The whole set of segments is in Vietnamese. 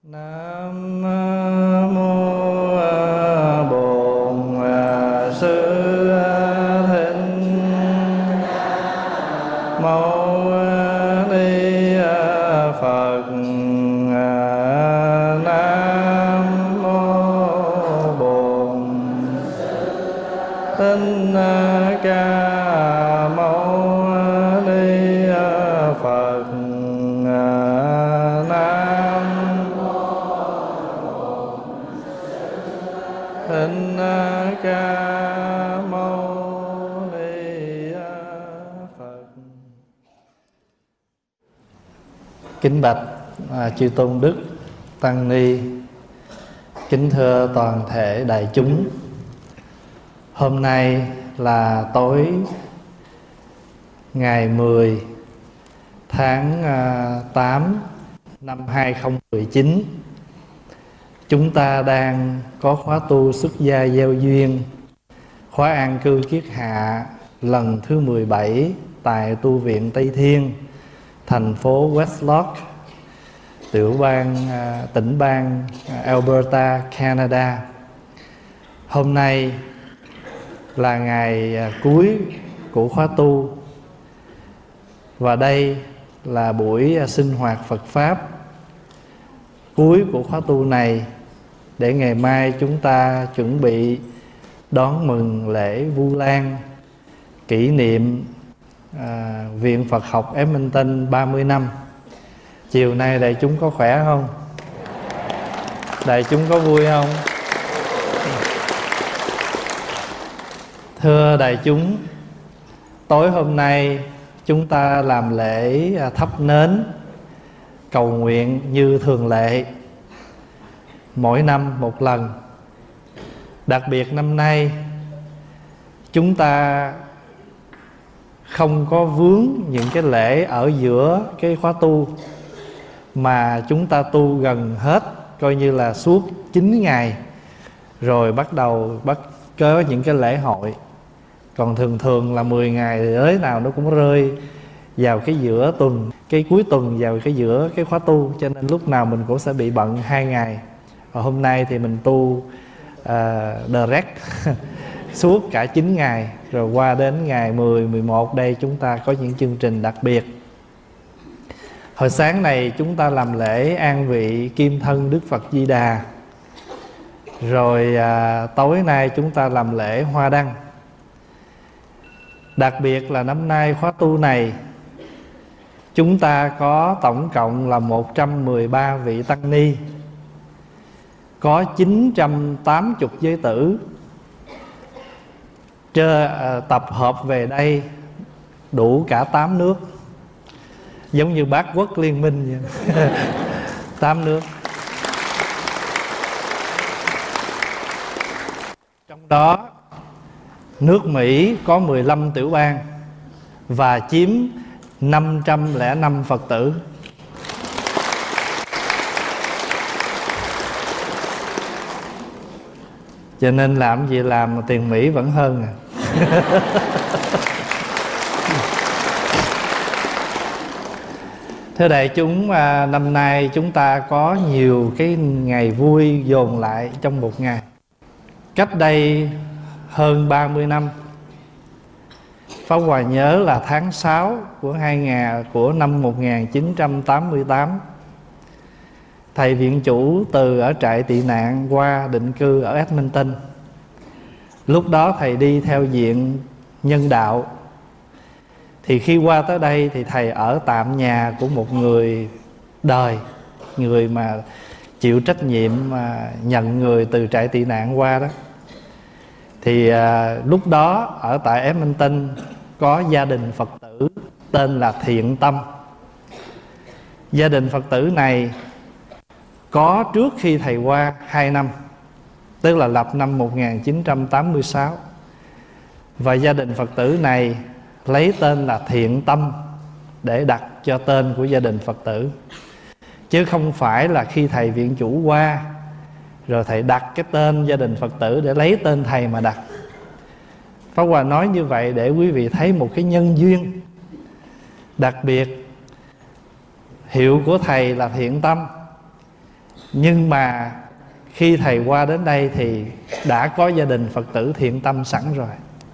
Nam mô Bổn Sư Thích Mâu Ni Phật. Nam mô Bổn Thích Ca Mâu Ni Phật. Thích Ca Mâu Ni Phật. Kính bạch chư tôn đức tăng ni, kính thưa toàn thể đại chúng. Hôm nay là tối ngày 10 tháng 8 năm 2019. Chúng ta đang có khóa tu xuất gia gieo duyên, khóa an cư kiết hạ lần thứ 17 tại tu viện Tây Thiên, thành phố Westlock, tỉnh bang Alberta, Canada. Hôm nay là ngày cuối của khóa tu, và đây là buổi sinh hoạt Phật Pháp cuối của khóa tu này, để ngày mai chúng ta chuẩn bị đón mừng lễ Vu Lan, kỷ niệm Viện Phật học Edmonton 30 năm. Chiều nay đại chúng có khỏe không? Đại chúng có vui không? Thưa đại chúng, tối hôm nay chúng ta làm lễ thắp nến cầu nguyện như thường lệ, mỗi năm một lần. Đặc biệt năm nay chúng ta không có vướng những cái lễ ở giữa cái khóa tu, mà chúng ta tu gần hết, coi như là suốt 9 ngày, rồi bắt đầu có những cái lễ hội. Còn thường là 10 ngày thì tới nào nó cũng rơi vào cái giữa tuần, cái cuối tuần vào cái giữa cái khóa tu, cho nên lúc nào mình cũng sẽ bị bận 2 ngày. Và hôm nay thì mình tu direct suốt cả 9 ngày, rồi qua đến ngày 10, 11 đây chúng ta có những chương trình đặc biệt. Hồi sáng này chúng ta làm lễ an vị kim thân Đức Phật Di Đà, rồi tối nay chúng ta làm lễ hoa đăng. Đặc biệt là năm nay khóa tu này chúng ta có tổng cộng là 113 vị tăng ni, có 980 giới tử tập hợp về đây đủ cả 8 nước, giống như bát quốc liên minh vậy. 8 nước. Trong đó nước Mỹ có 15 tiểu bang và chiếm 505 Phật tử. Cho nên làm gì làm mà tiền Mỹ vẫn hơn à. Thưa đại chúng, năm nay chúng ta có nhiều cái ngày vui dồn lại trong một ngày. Cách đây hơn 30 năm, Pháp Hòa nhớ là tháng 6 của năm 1988, thầy viện chủ từ ở trại tị nạn qua định cư ở Edmonton. Lúc đó thầy đi theo diện nhân đạo. Thì khi qua tới đây thì thầy ở tạm nhà của một người đời, người mà chịu trách nhiệm mà nhận người từ trại tị nạn qua đó. Thì lúc đó ở tại Edmonton có gia đình Phật tử tên là Thiện Tâm. Gia đình Phật tử này có trước khi thầy qua 2 năm, tức là lập năm 1986. Và gia đình Phật tử này lấy tên là Thiện Tâm để đặt cho tên của gia đình Phật tử, chứ không phải là khi thầy viện chủ qua rồi thầy đặt cái tên gia đình Phật tử để lấy tên thầy mà đặt. Pháp Hòa nói như vậy để quý vị thấy một cái nhân duyên. Đặc biệt hiệu của thầy là Thiện Tâm, Nhưng mà khi thầy qua đến đây thì đã có gia đình Phật tử thiện tâm sẵn rồi.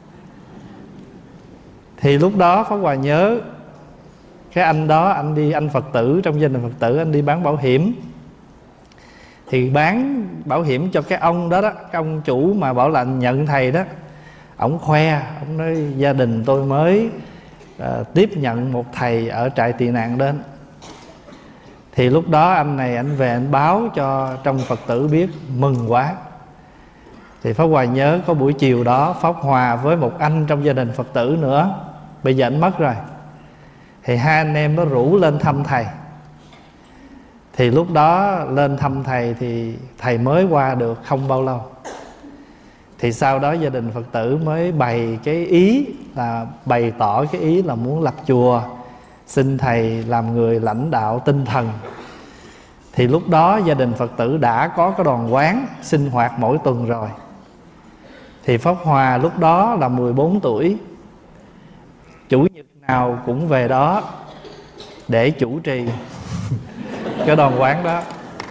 Thì lúc đó Pháp Hòa nhớ cái anh đó, anh Phật tử trong gia đình Phật tử, anh đi bán bảo hiểm. Thì bán bảo hiểm cho cái ông đó, cái ông chủ mà bảo là nhận thầy đó. Ổng khoe, ổng nói gia đình tôi mới tiếp nhận một thầy ở trại tị nạn đến. Thì lúc đó anh này anh về anh báo cho trong Phật tử biết, mừng quá. Thì Pháp Hòa nhớ có buổi chiều đó Pháp Hòa với một anh trong gia đình Phật tử nữa, bây giờ anh mất rồi, thì hai anh em nó rủ lên thăm thầy. Thì lúc đó lên thăm thầy thì thầy mới qua được không bao lâu. Thì sau đó gia đình Phật tử mới bày cái ý là bày tỏ cái ý là muốn lập chùa, xin thầy làm người lãnh đạo tinh thần. Thì lúc đó gia đình Phật tử đã có cái đoàn quán sinh hoạt mỗi tuần rồi. Thì Pháp Hòa lúc đó là 14 tuổi, chủ nhật nào cũng về đó để chủ trì cái đoàn quán đó.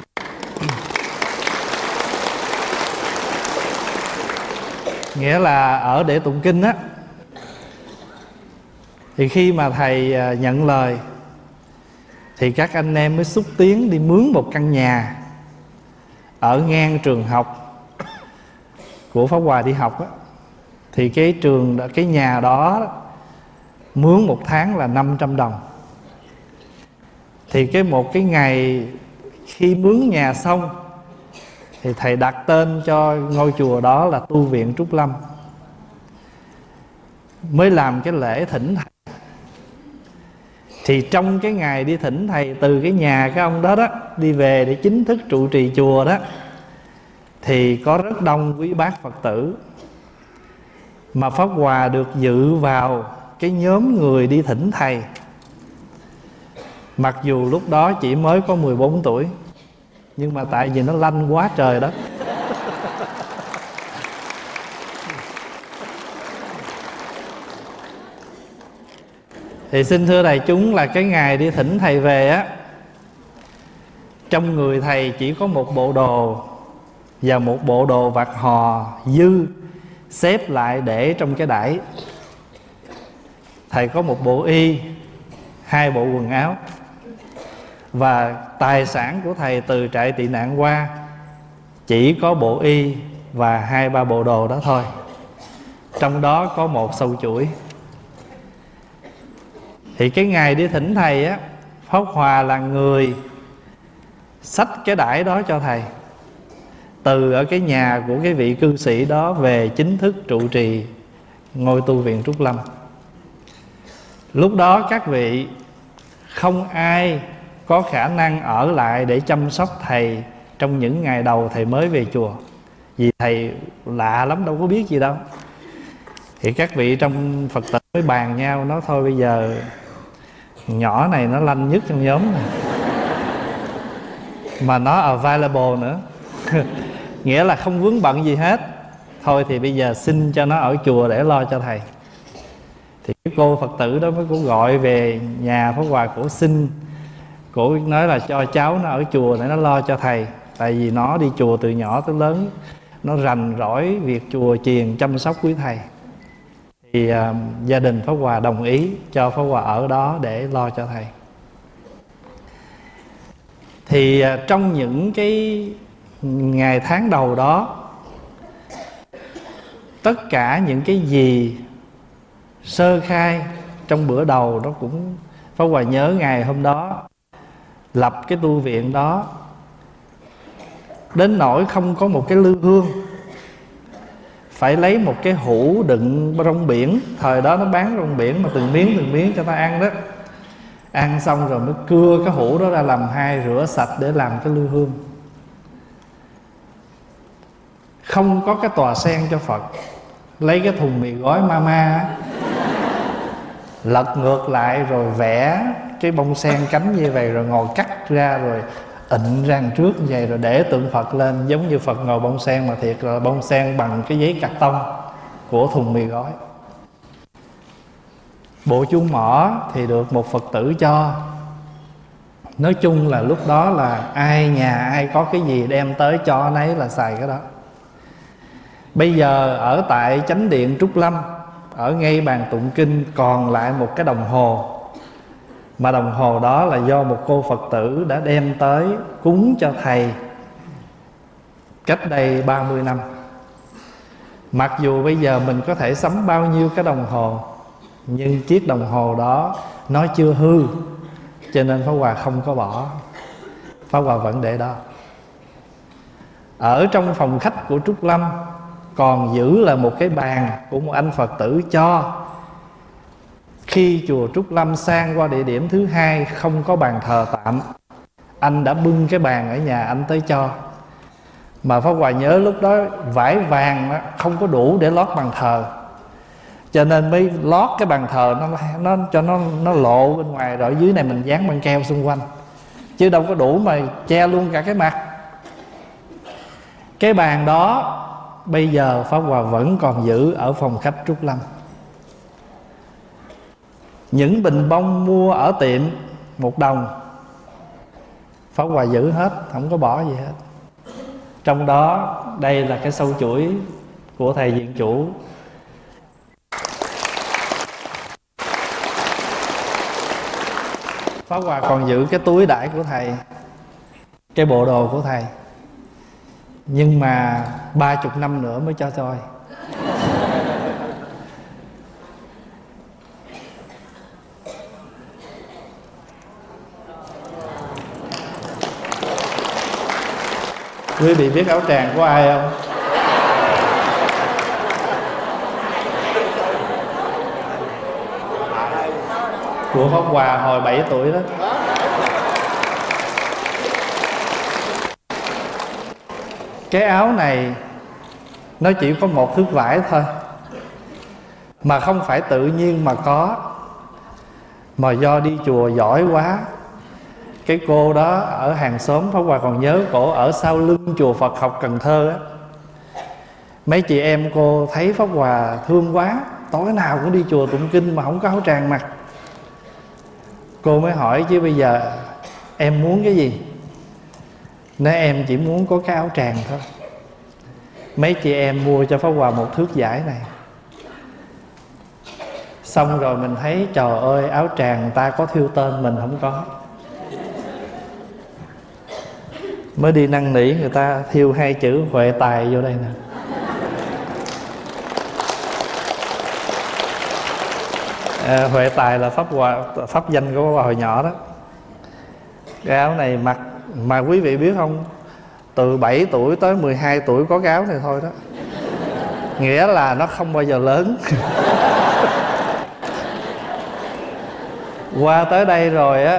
Nghĩa là ở để tụng kinh á. Thì khi mà thầy nhận lời thì các anh em mới xúc tiến đi mướn một căn nhà ở ngang trường học của Pháp Hòa đi học á. Thì cái nhà đó mướn một tháng là 500 đồng. Thì một cái ngày khi mướn nhà xong thì thầy đặt tên cho ngôi chùa đó là Tu viện Trúc Lâm. Mới làm cái lễ thỉnh thầy. Thì trong cái ngày đi thỉnh thầy từ cái nhà cái ông đó đó đi về để chính thức trụ trì chùa đó, thì có rất đông quý bác Phật tử. Mà Pháp Hòa được dự vào cái nhóm người đi thỉnh thầy, mặc dù lúc đó chỉ mới có 14 tuổi. Nhưng mà tại vì nó lanh quá trời đó. Thì xin thưa đại chúng là cái ngày đi thỉnh thầy về á, trong người thầy chỉ có một bộ đồ và một bộ đồ vạt hò dư xếp lại để trong cái đẩy. Thầy có một bộ y, 2 bộ quần áo. Và tài sản của thầy từ trại tị nạn qua chỉ có bộ y và 2-3 bộ đồ đó thôi. Trong đó có một sâu chuỗi. Thì cái ngày đi thỉnh thầy á, Pháp Hòa là người xách cái đải đó cho thầy, từ ở cái nhà của cái vị cư sĩ đó về chính thức trụ trì ngôi Tu viện Trúc Lâm. Lúc đó các vị không ai có khả năng ở lại để chăm sóc thầy trong những ngày đầu thầy mới về chùa, vì thầy lạ lắm, đâu có biết gì đâu. Thì các vị trong Phật tử mới bàn nhau, nói thôi bây giờ nhỏ này nó lanh nhất trong nhóm này, mà nó available nữa nghĩa là không vướng bận gì hết. Thôi thì bây giờ xin cho nó ở chùa để lo cho thầy. Thì cái cô Phật tử đó mới cũng gọi về nhà Pháp Hòa, cổ xin, cổ nói là cho cháu nó ở chùa để nó lo cho thầy. Tại vì nó đi chùa từ nhỏ tới lớn, nó rành rỗi việc chùa chiền chăm sóc quý thầy. Thì gia đình Pháp Hòa đồng ý cho Pháp Hòa ở đó để lo cho thầy. Thì trong những cái ngày tháng đầu đó, tất cả những cái gì sơ khai trong bữa đầu đó cũng Pháp Hòa nhớ ngày hôm đó lập cái tu viện đó, đến nỗi không có một cái lư hương, phải lấy một cái hũ đựng rong biển. Thời đó nó bán rong biển mà từng miếng cho ta ăn đó. Ăn xong rồi mới cưa cái hũ đó ra làm hai, rửa sạch để làm cái lư hương. Không có cái tòa sen cho Phật, lấy cái thùng mì gói mama lật ngược lại rồi vẽ cái bông sen cánh như vậy, rồi ngồi cắt ra rồi ịnh ra đằng trước như vậy, rồi để tượng Phật lên giống như Phật ngồi bông sen, mà thiệt là bông sen bằng cái giấy cạc tông của thùng mì gói. Bộ chuông mỏ thì được một Phật tử cho, Nói chung là lúc đó là nhà ai có cái gì đem tới cho anh ấy là xài cái đó. Bây giờ ở tại chánh điện Trúc Lâm, ở ngay bàn tụng kinh còn lại một cái đồng hồ, mà đồng hồ đó là do một cô Phật tử đã đem tới cúng cho thầy cách đây 30 năm. Mặc dù bây giờ mình có thể sắm bao nhiêu cái đồng hồ, nhưng chiếc đồng hồ đó nó chưa hư, cho nên Pháp Hòa không có bỏ. Pháp Hòa vẫn để đó. Ở trong phòng khách của Trúc Lâm còn giữ là một cái bàn của một anh Phật tử cho. Khi chùa Trúc Lâm sang qua địa điểm thứ hai không có bàn thờ tạm, anh đã bưng cái bàn ở nhà anh tới cho. Mà Pháp Hòa nhớ lúc đó vải vàng đó, không có đủ để lót bàn thờ, cho nên mới lót cái bàn thờ nó cho nó lộ bên ngoài, rồi ở dưới này mình dán băng keo xung quanh, chứ đâu có đủ mà che luôn cả cái mặt. Cái bàn đó bây giờ Pháp Hòa vẫn còn giữ ở phòng khách Trúc Lâm. Những bình bông mua ở tiệm 1 đồng Pháp Hòa giữ hết, không có bỏ gì hết. Trong đó đây là cái sâu chuỗi của thầy viện chủ. Pháp Hòa còn giữ cái túi đãi của thầy, cái bộ đồ của thầy, nhưng mà 30 năm nữa mới cho tôi. Quý vị biết áo tràng của ai không? Của Pháp Hòa hồi 7 tuổi đó. Cái áo này nó chỉ có một thước vải thôi, mà không phải tự nhiên mà có, mà do đi chùa giỏi quá. Cái cô đó ở hàng xóm, Pháp Hòa còn nhớ cổ ở sau lưng chùa Phật học Cần Thơ á. Mấy chị em cô thấy Pháp Hòa thương quá, tối nào cũng đi chùa tụng kinh mà không có áo tràng mặc. Cô mới hỏi chứ bây giờ em muốn cái gì? Nói em chỉ muốn có cái áo tràng thôi. Mấy chị em mua cho Pháp Hòa một thước vải này. Xong rồi mình thấy trời ơi, áo tràng người ta có thiêu tên, mình không có. Mới đi năn nỉ người ta thiêu 2 chữ Huệ Tài vô đây nè. Huệ Tài là pháp danh của Pháp Hòa hồi nhỏ đó. Cái áo này mặc mà quý vị biết không, từ 7 tuổi tới 12 tuổi có cái áo này thôi đó. Nghĩa là nó không bao giờ lớn. Qua tới đây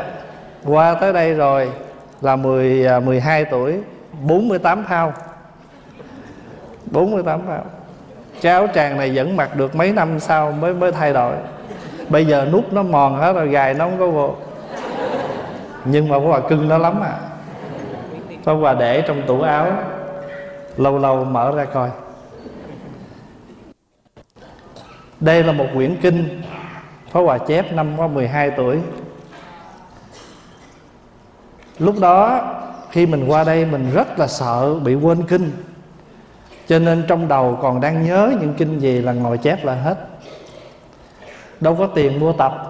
rồi là 12 tuổi, 48 pound. 48 pound. Cái áo tràng này vẫn mặc được mấy năm sau mới thay đổi. Bây giờ nút nó mòn hết rồi, gài nó không có vô. Nhưng mà Pháp Hòa cưng nó lắm à. Pháp Hòa để trong tủ áo, lâu lâu mở ra coi. Đây là một quyển kinh Pháp Hòa chép năm có 12 tuổi. Lúc đó khi mình qua đây mình rất là sợ bị quên kinh, cho nên trong đầu còn đang nhớ những kinh gì là ngồi chép lại hết. Đâu có tiền mua tập.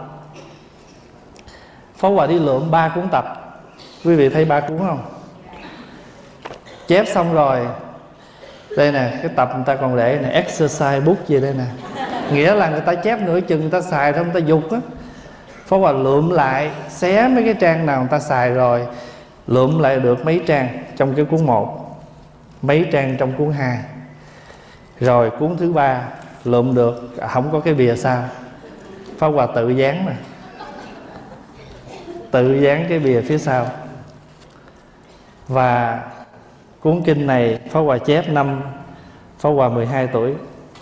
Pháp Hòa đi lượm 3 cuốn tập. Quý vị thấy 3 cuốn không? Chép xong rồi, đây nè, cái tập người ta còn để này, exercise book gì đây nè. Nghĩa là người ta chép nửa chừng người ta xài thôi, người ta dục á. Pháp Hòa lượm lại, xé mấy cái trang nào người ta xài rồi, lượm lại được mấy trang trong cái cuốn 1, mấy trang trong cuốn 2. Rồi cuốn thứ 3 lượm được, không có cái bìa sau, Pháp Hòa tự dán nè, tự dán cái bìa phía sau. Và cuốn kinh này Pháp Hòa chép năm Pháp Hòa 12 tuổi.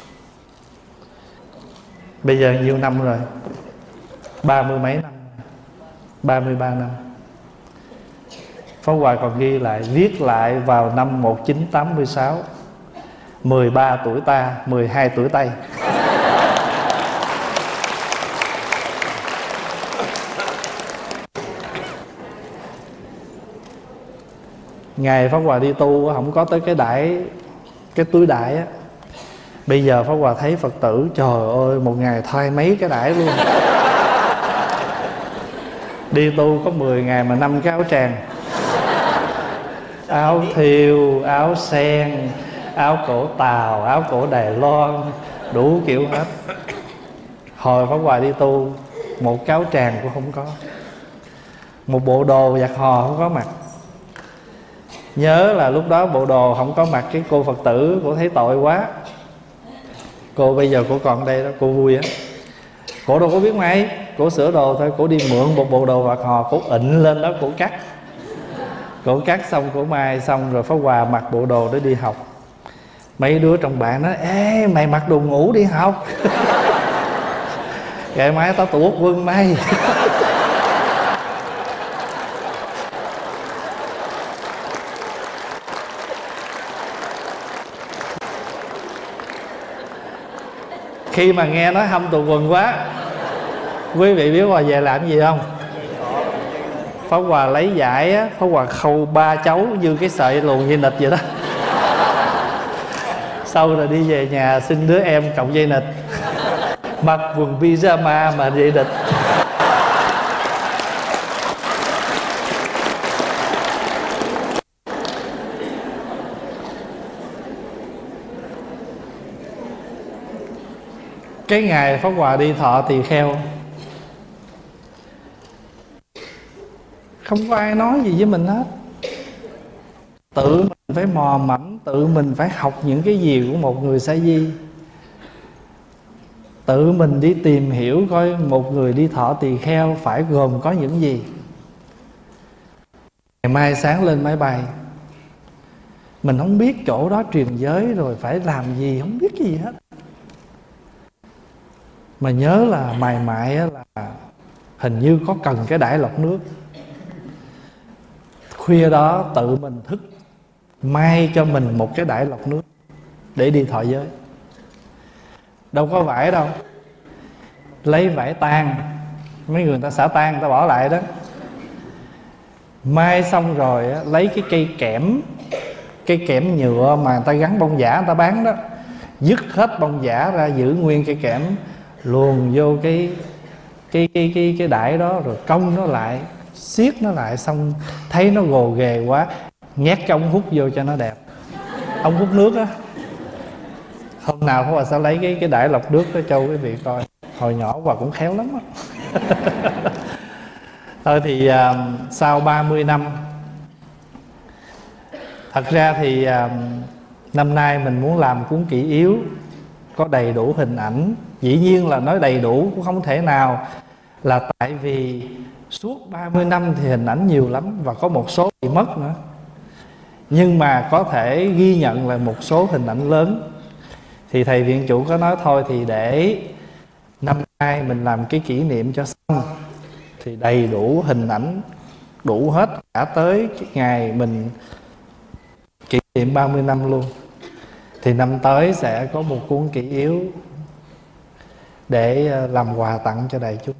Bây giờ nhiêu năm rồi? 30 mấy năm, 33 năm. Pháp Hòa còn ghi lại, viết lại vào năm 1986. 13 tuổi ta, 12 tuổi Tây. Ngày Pháp Hòa đi tu không có tới cái đãi, cái túi đãi á. Bây giờ Pháp Hòa thấy Phật tử trời ơi một ngày thay mấy cái đãi luôn. Đi tu có 10 ngày mà 5 cái áo tràng, áo thiều, áo sen, áo cổ Tàu, áo cổ Đài Loan, đủ kiểu hết. Hồi Pháp Hòa đi tu một cái áo tràng cũng không có, một bộ đồ giặt hò không có mặc. Nhớ là lúc đó bộ đồ không có mặc, cái cô Phật tử cô thấy tội quá. Cô bây giờ cô còn đây đó, cô vui á. Cô đâu có biết mấy, cô sửa đồ thôi, cô đi mượn một bộ đồ giặt hò, cô ịnh lên đó cô cắt. Cô cắt xong cô mai xong rồi Pháp Hòa mặc bộ đồ để đi học. Mấy đứa trong bạn nói: ê mày mặc đồ ngủ đi học. Ngày mai tao tuột quân mày. Khi mà nghe nói hâm tụt quần quá, quý vị biết Hòa về làm gì không? Pháp Hòa lấy vải á, Pháp Hòa khâu 3 chấu như cái sợi luồn dây nịt vậy đó. Sau rồi đi về nhà xin đứa em cọng dây nịt, mặc quần pyjama mà dây nịt. Cái ngày Pháp Hòa đi thọ tỳ kheo, không có ai nói gì với mình hết. Tự mình phải mò mẫm, tự mình phải học những cái gì của một người sa di. Tự mình đi tìm hiểu coi một người đi thọ tỳ kheo phải gồm có những gì. Ngày mai sáng lên máy bay, mình không biết chỗ đó truyền giới rồi phải làm gì, không biết cái gì hết. Mà nhớ là mày mại là hình như có cần cái đãi lọc nước. Khuya đó tự mình thức may cho mình một cái đãi lọc nước để đi thọ giới. Đâu có vải đâu, lấy vải tan, mấy người ta xả tan người ta bỏ lại đó. May xong rồi lấy cái cây kẽm nhựa mà người ta gắn bông giả người ta bán đó, dứt hết bông giả ra, giữ nguyên cây kẽm, luồn vô cái đãi đó, rồi cong nó lại, siết nó lại, xong thấy nó gồ ghề quá, nhét cái ống hút vô cho nó đẹp. Ống hút nước á. Hôm nào Pháp Hòa sẽ lấy cái đãi lọc nước đó cho quý vị coi. Hồi nhỏ Hòa cũng khéo lắm á. Thôi thì sau 30 năm, thật ra thì năm nay mình muốn làm cuốn kỷ yếu có đầy đủ hình ảnh. Dĩ nhiên là nói đầy đủ cũng không thể nào, là tại vì suốt 30 năm thì hình ảnh nhiều lắm và có một số bị mất nữa. Nhưng mà có thể ghi nhận là một số hình ảnh lớn. Thì thầy viện chủ có nói thôi thì để năm nay mình làm cái kỷ niệm cho xong, thì đầy đủ hình ảnh, đủ hết cả tới cái ngày mình kỷ niệm 30 năm luôn. Thì năm tới sẽ có một cuốn kỷ yếu để làm quà tặng cho đại chúng.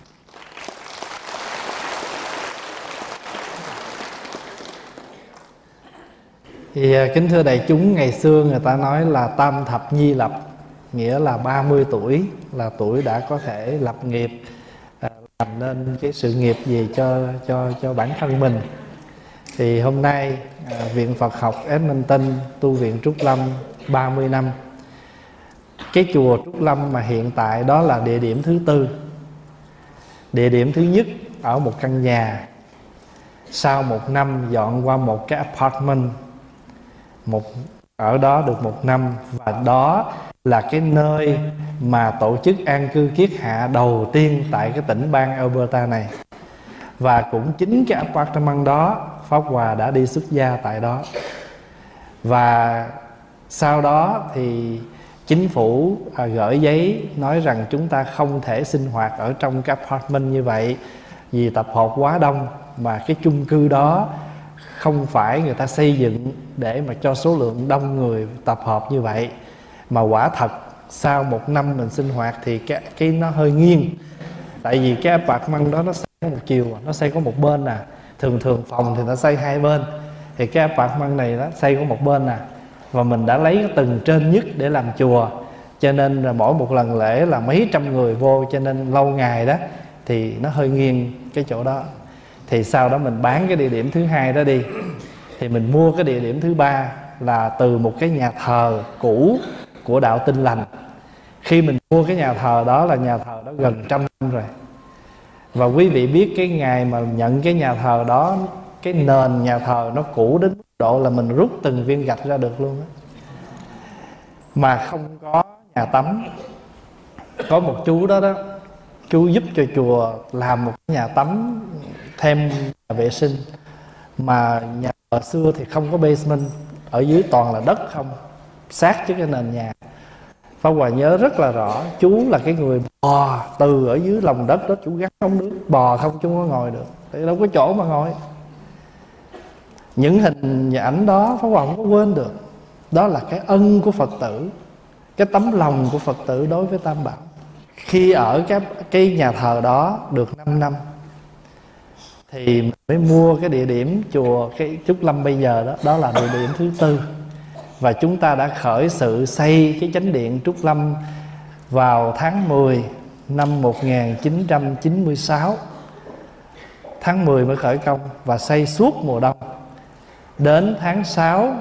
Thì kính thưa đại chúng, ngày xưa người ta nói là tam thập nhi lập, nghĩa là 30 tuổi là tuổi đã có thể lập nghiệp, làm nên cái sự nghiệp gì cho bản thân mình. Thì hôm nay Viện Phật học Edmonton, tu viện Trúc Lâm 30 năm. Cái chùa Trúc Lâm mà hiện tại đó là địa điểm thứ tư. Địa điểm thứ nhất ở một căn nhà, sau một năm dọn qua một cái apartment, ở đó được một năm. Và đó là cái nơi mà tổ chức an cư kiết hạ đầu tiên tại cái tỉnh bang Alberta này. Và cũng chính cái apartment đó Pháp Hòa đã đi xuất gia tại đó. Và sau đó thì chính phủ gửi giấy nói rằng chúng ta không thể sinh hoạt ở trong cái apartment như vậy vì tập hợp quá đông, mà cái chung cư đó không phải người ta xây dựng để mà cho số lượng đông người tập hợp như vậy. Mà quả thật sau một năm mình sinh hoạt thì cái nó hơi nghiêng. Tại vì cái apartment đó nó xây có một chiều, nó xây có một bên. Thường phòng thì nó xây hai bên, Thì cái apartment này đó xây có một bên nè, và mình đã lấy cái tầng trên nhất để làm chùa, cho nên là mỗi một lần lễ là mấy trăm người vô, cho nên lâu ngày đó thì nó hơi nghiêng cái chỗ đó. Thì sau đó mình bán cái địa điểm thứ hai đó đi, thì mình mua cái địa điểm thứ ba là từ một cái nhà thờ cũ của đạo Tin Lành. Khi mình mua cái nhà thờ đó là nhà thờ đó gần 100 năm rồi. Và quý vị biết cái ngày mà nhận cái nhà thờ đó, cái nền nhà thờ nó cũ đến mức độ là mình rút từng viên gạch ra được luôn đó. Mà không có nhà tắm. Có một chú đó đó, chú giúp cho chùa làm một nhà tắm thêm vệ sinh. Mà nhà thờ xưa thì không có basement, ở dưới toàn là đất không, sát với cái nền nhà. Pháp Hòa nhớ rất là rõ, chú là cái người bò từ ở dưới lòng đất đó, chú gắn ống nước bò không, chú không có ngồi được, tại đâu có chỗ mà ngồi. Những hình ảnh đó Pháp Hòa không có quên được. Đó là cái ân của Phật tử, cái tấm lòng của Phật tử đối với Tam Bảo. Khi ở cái nhà thờ đó được 5 năm thì mình mới mua cái địa điểm chùa cái Trúc Lâm bây giờ đó. Đó là địa điểm thứ tư. Và chúng ta đã khởi sự xây cái chánh điện Trúc Lâm vào tháng 10 năm 1996. Tháng 10 mới khởi công và xây suốt mùa đông. Đến tháng 6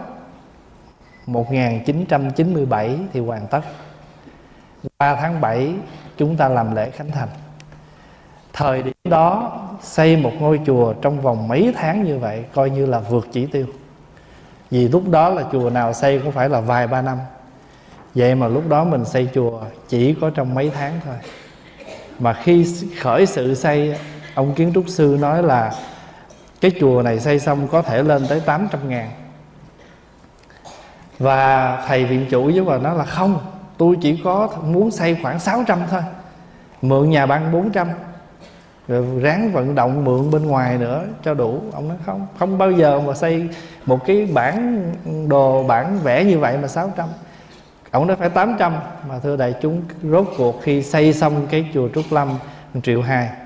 1997 thì hoàn tất. 3 tháng 7 chúng ta làm lễ khánh thành. Thời điểm đó xây một ngôi chùa trong vòng mấy tháng như vậy coi như là vượt chỉ tiêu. Vì lúc đó là chùa nào xây cũng phải là vài ba năm. Vậy mà lúc đó mình xây chùa chỉ có trong mấy tháng thôi. Mà khi khởi sự xây, ông kiến trúc sư nói là cái chùa này xây xong có thể lên tới 800.000. Và thầy viện chủ với bà nói là không, tôi chỉ có muốn xây khoảng 600 thôi, mượn nhà băng 400, rồi ráng vận động mượn bên ngoài nữa cho đủ. Ông nói không bao giờ mà xây một cái bản đồ bản vẽ như vậy mà 600. Ông nói phải 800. Mà thưa đại chúng, rốt cuộc khi xây xong cái chùa Trúc Lâm 1,2 triệu.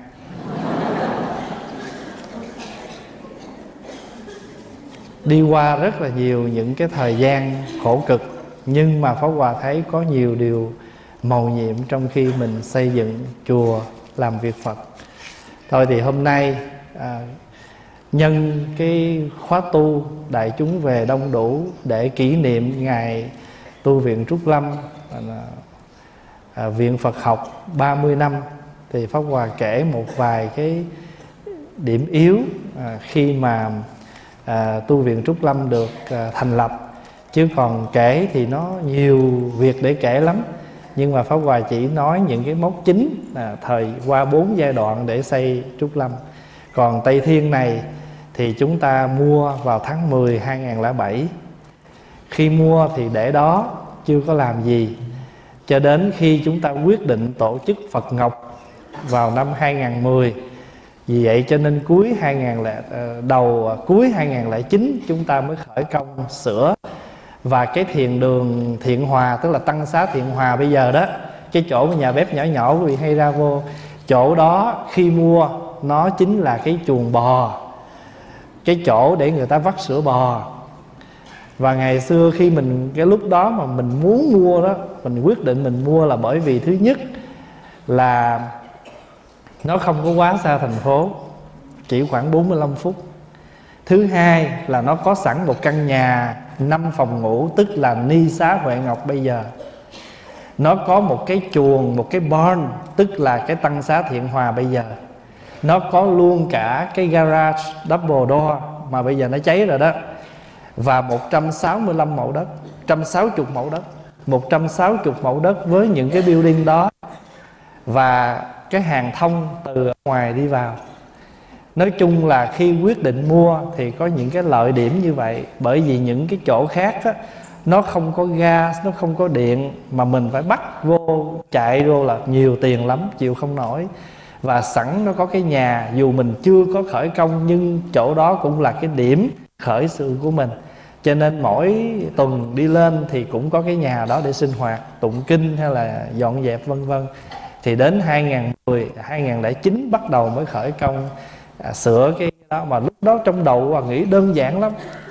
Đi qua rất là nhiều những cái thời gian khổ cực, nhưng mà Pháp Hòa thấy có nhiều điều mầu nhiệm trong khi mình xây dựng chùa làm việc Phật. Thôi thì hôm nay nhân cái khóa tu đại chúng về đông đủ để kỷ niệm ngày tu viện Trúc Lâm, viện Phật học 30 năm, thì Pháp Hòa kể một vài cái điểm yếu khi mà tu viện Trúc Lâm được thành lập. Chứ còn kể thì nó nhiều việc để kể lắm. Nhưng mà Pháp Hòa chỉ nói những cái mốc chính thời qua 4 giai đoạn để xây Trúc Lâm. Còn Tây Thiên này thì chúng ta mua vào tháng 10 2007. Khi mua thì để đó chưa có làm gì, cho đến khi chúng ta quyết định tổ chức Phật Ngọc vào năm 2010. Vì vậy cho nên cuối 2009 chúng ta mới khởi công sửa. Và cái thiền đường Thiện Hòa, tức là Tăng Xá Thiện Hòa bây giờ đó, cái chỗ mà nhà bếp nhỏ nhỏ quý vị hay ra vô, chỗ đó khi mua nó chính là cái chuồng bò, cái chỗ để người ta vắt sữa bò. Và ngày xưa khi mình cái lúc đó mà mình muốn mua đó, mình quyết định mình mua là bởi vì thứ nhất là nó không có quá xa thành phố, chỉ khoảng 45 phút. Thứ hai là nó có sẵn một căn nhà 5 phòng ngủ, tức là Ni Xá Huệ Ngọc bây giờ. Nó có một cái chuồng, một cái barn, tức là cái Tăng Xá Thiện Hòa bây giờ. Nó có luôn cả cái garage double door mà bây giờ nó cháy rồi đó. Và 165 mẫu đất, 160 mẫu đất, 160 mẫu đất với những cái building đó. Và cái hàng thông từ ngoài đi vào. Nói chung là khi quyết định mua thì có những cái lợi điểm như vậy. Bởi vì những cái chỗ khác á, nó không có gas, nó không có điện, mà mình phải bắt vô, chạy vô là nhiều tiền lắm, chịu không nổi. Và sẵn nó có cái nhà, dù mình chưa có khởi công nhưng chỗ đó cũng là cái điểm khởi sự của mình. Cho nên mỗi tuần đi lên thì cũng có cái nhà đó để sinh hoạt, tụng kinh hay là dọn dẹp vân vân. Thì đến 2009 bắt đầu mới khởi công sửa cái đó. Mà lúc đó trong đầu nghĩ đơn giản lắm,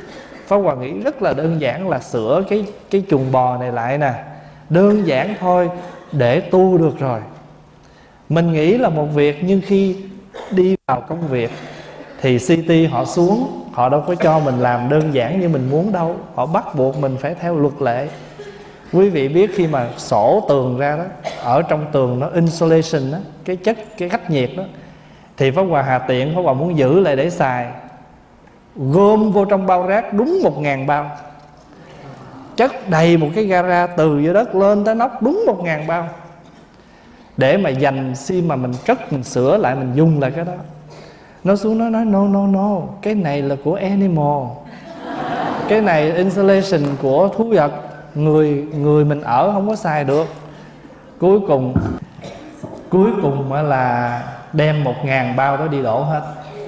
Pháp Hòa nghĩ rất là đơn giản là sửa cái chuồng bò này lại nè, đơn giản thôi để tu được rồi. Mình nghĩ là một việc, nhưng khi đi vào công việc thì CT họ xuống, họ đâu có cho mình làm đơn giản như mình muốn đâu. Họ bắt buộc mình phải theo luật lệ. Quý vị biết khi mà sổ tường ra đó, ở trong tường nó insulation đó, cái cách nhiệt đó, thì Pháp Hòa hà tiện, Pháp Hòa muốn giữ lại để xài, gom vô trong bao rác đúng 1000 bao, chất đầy một cái gara từ dưới đất lên tới nóc đúng 1000 bao, để mà dành khi mà mình cất, mình sửa lại, mình dùng lại cái đó. Nó xuống nó nói no, cái này là của animal, cái này insulation của thú vật, người mình ở không có xài được. Cuối cùng là đem 1000 bao đó đi đổ hết.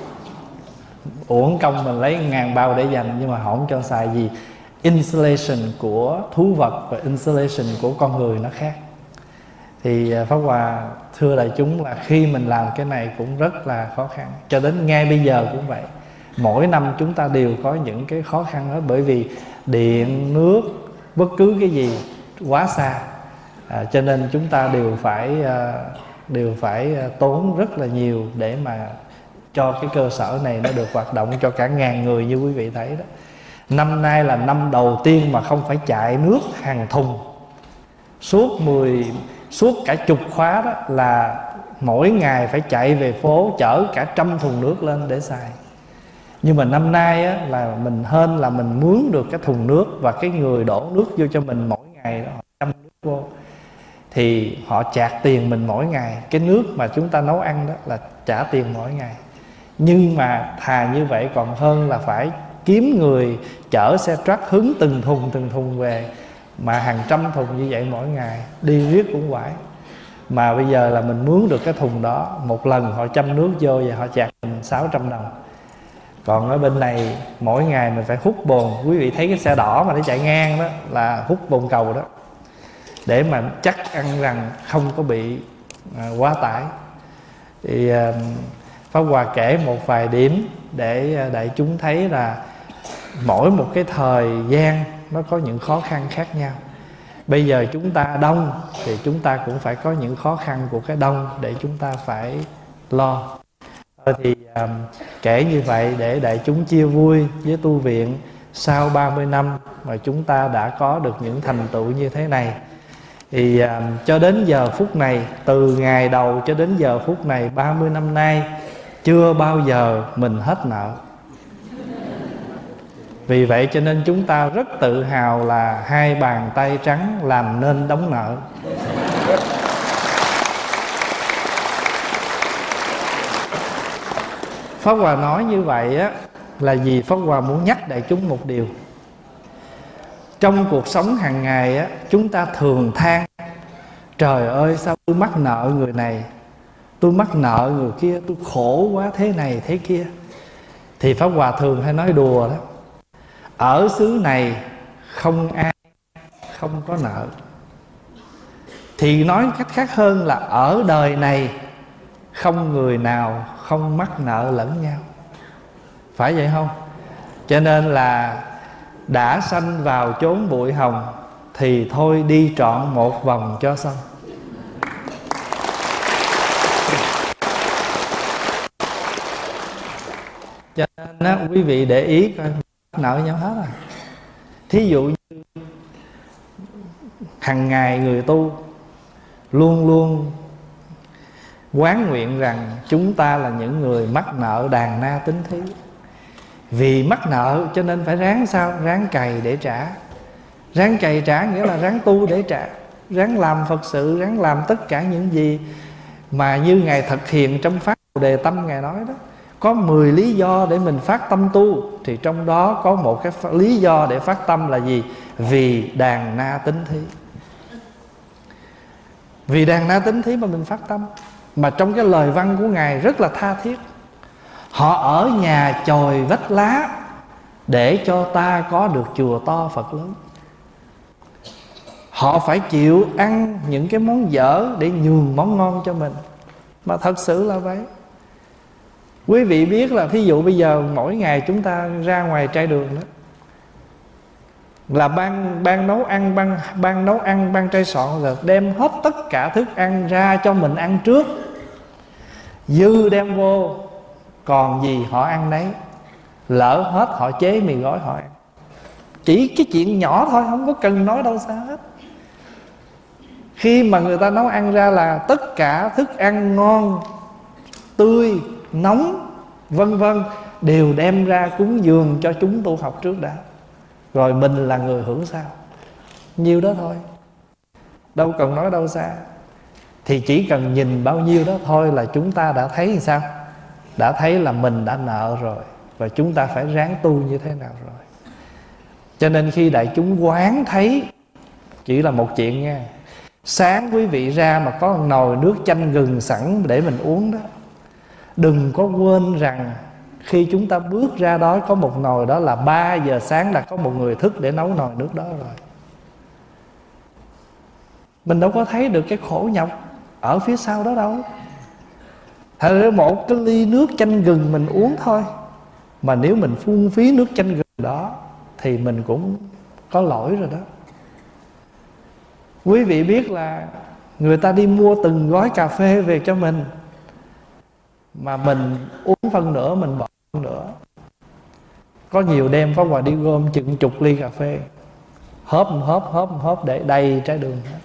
Uổng công mình lấy 1000 bao để dành, nhưng mà họ không cho xài gì. Insulation của thú vật và insulation của con người nó khác. Thì Pháp Hòa thưa đại chúng là khi mình làm cái này cũng rất là khó khăn. Cho đến ngay bây giờ cũng vậy. Mỗi năm chúng ta đều có những cái khó khăn đó, bởi vì điện, nước, bất cứ cái gì quá xa. Cho nên chúng ta đều phải tốn rất là nhiều để mà cho cái cơ sở này nó được hoạt động cho cả ngàn người như quý vị thấy đó. Năm nay là năm đầu tiên mà không phải chạy nước hàng thùng. Suốt cả chục khóa đó là mỗi ngày phải chạy về phố chở cả 100 thùng nước lên để xài. Nhưng mà năm nay á, là mình hên là mình mướn được cái thùng nước, và cái người đổ nước vô cho mình mỗi ngày đó, họ chăm nước vô, thì họ chạc tiền mình mỗi ngày. Cái nước mà chúng ta nấu ăn đó là trả tiền mỗi ngày. Nhưng mà thà như vậy còn hơn là phải kiếm người chở xe truck hứng từng thùng về, mà hàng trăm thùng như vậy mỗi ngày, đi riết cũng quải. Mà bây giờ là mình mướn được cái thùng đó, một lần họ chăm nước vô và họ chạc mình 600 đồng. Còn ở bên này mỗi ngày mình phải hút bồn. Quý vị thấy cái xe đỏ mà nó chạy ngang đó là hút bồn cầu đó, để mà chắc ăn rằng không có bị quá tải. Thì Pháp Hòa kể một vài điểm để đại chúng thấy là mỗi một cái thời gian nó có những khó khăn khác nhau. Bây giờ chúng ta đông thì chúng ta cũng phải có những khó khăn của cái đông để chúng ta phải lo. Thì kể như vậy để đại chúng chia vui với tu viện. Sau 30 năm mà chúng ta đã có được những thành tựu như thế này, thì cho đến giờ phút này, từ ngày đầu cho đến giờ phút này 30 năm nay, chưa bao giờ mình hết nợ. Vì vậy cho nên chúng ta rất tự hào là hai bàn tay trắng làm nên đóng nợ. Pháp Hòa nói như vậy á, là vì Pháp Hòa muốn nhắc đại chúng một điều. Trong cuộc sống hàng ngày á, chúng ta thường than: trời ơi, sao tôi mắc nợ người này, tôi mắc nợ người kia, tôi khổ quá thế này thế kia. Thì Pháp Hòa thường hay nói đùa đó: ở xứ này không ai không có nợ. Thì nói cách khác hơn là ở đời này không người nào không mắc nợ lẫn nhau. Phải vậy không? Cho nên là đã sanh vào chốn bụi hồng thì thôi đi trọn một vòng cho xong. Cho nên á, quý vị để ý coi, mắc nợ nhau hết à. Thí dụ như hằng ngày người tu luôn luôn quán nguyện rằng chúng ta là những người mắc nợ đàn na tính thí. Vì mắc nợ cho nên phải ráng sao? Ráng cày để trả. Ráng cày trả nghĩa là ráng tu để trả, ráng làm Phật sự, ráng làm tất cả những gì mà như Ngài thực hiện trong Phát Đề Tâm. Ngài nói đó, có 10 lý do để mình phát tâm tu, thì trong đó có một cái lý do để phát tâm là gì? Vì đàn na tính thí. Vì đàn na tính thí mà mình phát tâm. Mà trong cái lời văn của Ngài rất là tha thiết. Họ ở nhà chòi vách lá để cho ta có được chùa to Phật lớn. Họ phải chịu ăn những cái món dở để nhường món ngon cho mình. Mà thật sự là vậy. Quý vị biết là thí dụ bây giờ mỗi ngày chúng ta ra ngoài trải đường đó, là ban nấu ăn, ban nấu ăn, ban trai soạn là đem hết tất cả thức ăn ra cho mình ăn trước, dư đem vô, còn gì họ ăn nấy. Lỡ hết họ chế mì gói họ ăn. Chỉ cái chuyện nhỏ thôi, không có cần nói đâu xa hết. Khi mà người ta nấu ăn ra là tất cả thức ăn ngon, tươi, nóng, vân vân đều đem ra cúng dường cho chúng tu học trước đã, rồi mình là người hưởng sau. Nhiêu đó thôi, đâu cần nói đâu xa. Thì chỉ cần nhìn bao nhiêu đó thôi là chúng ta đã thấy làm sao? Đã thấy là mình đã nợ rồi, và chúng ta phải ráng tu như thế nào rồi. Cho nên khi đại chúng quán thấy, chỉ là một chuyện nha. Sáng quý vị ra mà có một nồi nước chanh gừng sẵn để mình uống đó, đừng có quên rằng khi chúng ta bước ra đó có một nồi đó là 3 giờ sáng đã có một người thức để nấu nồi nước đó rồi. Mình đâu có thấy được cái khổ nhọc ở phía sau đó đâu. Thật ra một cái ly nước chanh gừng mình uống thôi, mà nếu mình phung phí nước chanh gừng đó thì mình cũng có lỗi rồi đó. Quý vị biết là người ta đi mua từng gói cà phê về cho mình, mà mình uống phân nửa, mình bỏ phân nửa. Có nhiều đêm Pháp Hòa đi gom chừng chục ly cà phê, hớp để đầy trái đường hết.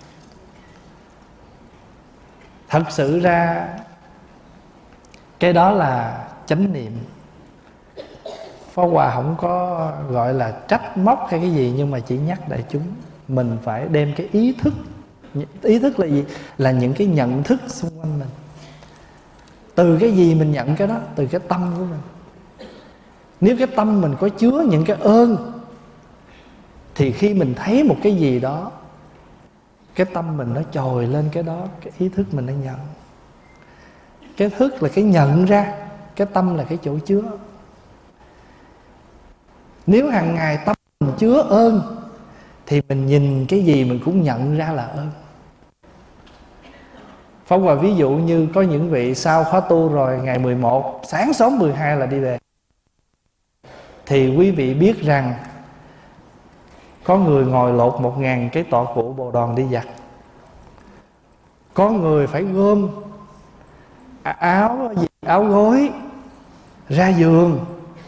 Thật sự ra cái đó là chánh niệm. Pháp Hòa không có gọi là trách móc hay cái gì, nhưng mà chỉ nhắc đại chúng mình phải đem cái ý thức. Ý thức là gì? Là những cái nhận thức xung quanh mình. Từ cái gì mình nhận cái đó? Từ cái tâm của mình. Nếu cái tâm mình có chứa những cái ơn, thì khi mình thấy một cái gì đó, cái tâm mình nó trồi lên cái đó, cái ý thức mình nó nhận. Cái thức là cái nhận ra, cái tâm là cái chỗ chứa. Nếu hàng ngày tâm mình chứa ơn, thì mình nhìn cái gì mình cũng nhận ra là ơn. Pháp Hòa ví dụ như có những vị sau khóa tu rồi, ngày 11, sáng sớm 12 là đi về. Thì quý vị biết rằng có người ngồi lột 1000 cái tọa cụ bồ đoàn đi giặt. Có người phải gom áo gối ra giường.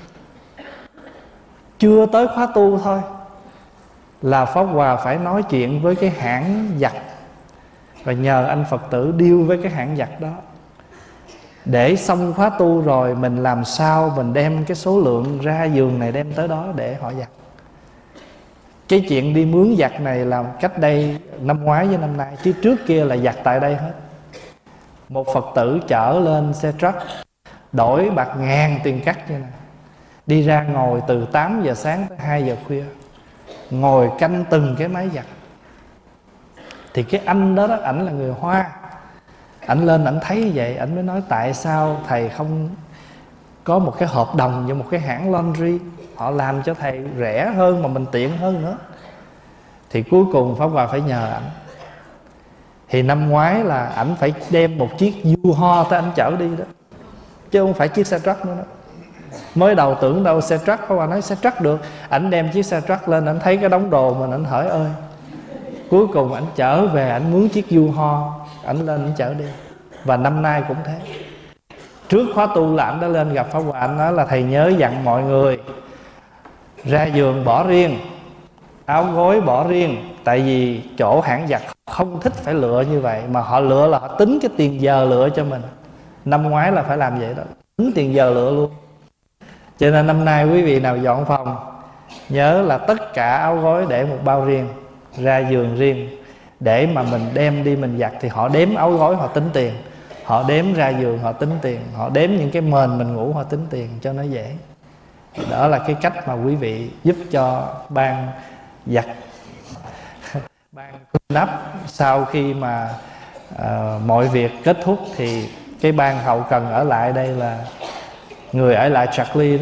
Chưa tới khóa tu thôi là Pháp Hòa phải nói chuyện với cái hãng giặt, và nhờ anh Phật tử điêu với cái hãng giặt đó, để xong khóa tu rồi mình làm sao mình đem cái số lượng ra giường này đem tới đó để họ giặt. Cái chuyện đi mướn giặt này là cách đây năm ngoái với năm nay, chứ trước kia là giặt tại đây hết. Một Phật tử chở lên xe truck, đổi bạc ngàn tiền cắt như này, đi ra ngồi từ 8 giờ sáng tới 2 giờ khuya, ngồi canh từng cái máy giặt. Thì cái anh đó, ảnh là người Hoa, ảnh lên ảnh thấy như vậy, ảnh mới nói tại sao thầy không có một cái hợp đồng với một cái hãng laundry, họ làm cho thầy rẻ hơn mà mình tiện hơn nữa. Thì cuối cùng Pháp Hòa phải nhờ ảnh. Thì năm ngoái là ảnh phải đem một chiếc U-Haul tới ảnh chở đi đó, chứ không phải chiếc xe truck nữa đó. Mới đầu tưởng đâu xe truck, Pháp Hòa nói xe truck được. Ảnh đem chiếc xe truck lên, ảnh thấy cái đống đồ mình, ảnh hỏi ơi. Cuối cùng ảnh trở về, ảnh mướn chiếc U-Haul, ảnh lên ảnh chở đi. Và năm nay cũng thế. Trước khóa tu là ảnh đã lên gặp Pháp Hòa, ảnh nói là thầy nhớ dặn mọi người ra giường bỏ riêng, áo gối bỏ riêng. Tại vì chỗ hãng giặt không thích phải lựa như vậy, mà họ lựa là họ tính cái tiền giờ lựa cho mình. Năm ngoái là phải làm vậy đó, tính tiền giờ lựa luôn. Cho nên năm nay quý vị nào dọn phòng, nhớ là tất cả áo gối để một bao riêng, ra giường riêng, để mà mình đem đi mình giặt. Thì họ đếm áo gối họ tính tiền, họ đếm ra giường họ tính tiền, họ đếm những cái mền mình ngủ họ tính tiền cho nó dễ. Đó là cái cách mà quý vị giúp cho ban giặt, ban clean up. Sau khi mà mọi việc kết thúc thì cái ban hậu cần ở lại đây là người ở lại Charlie đó.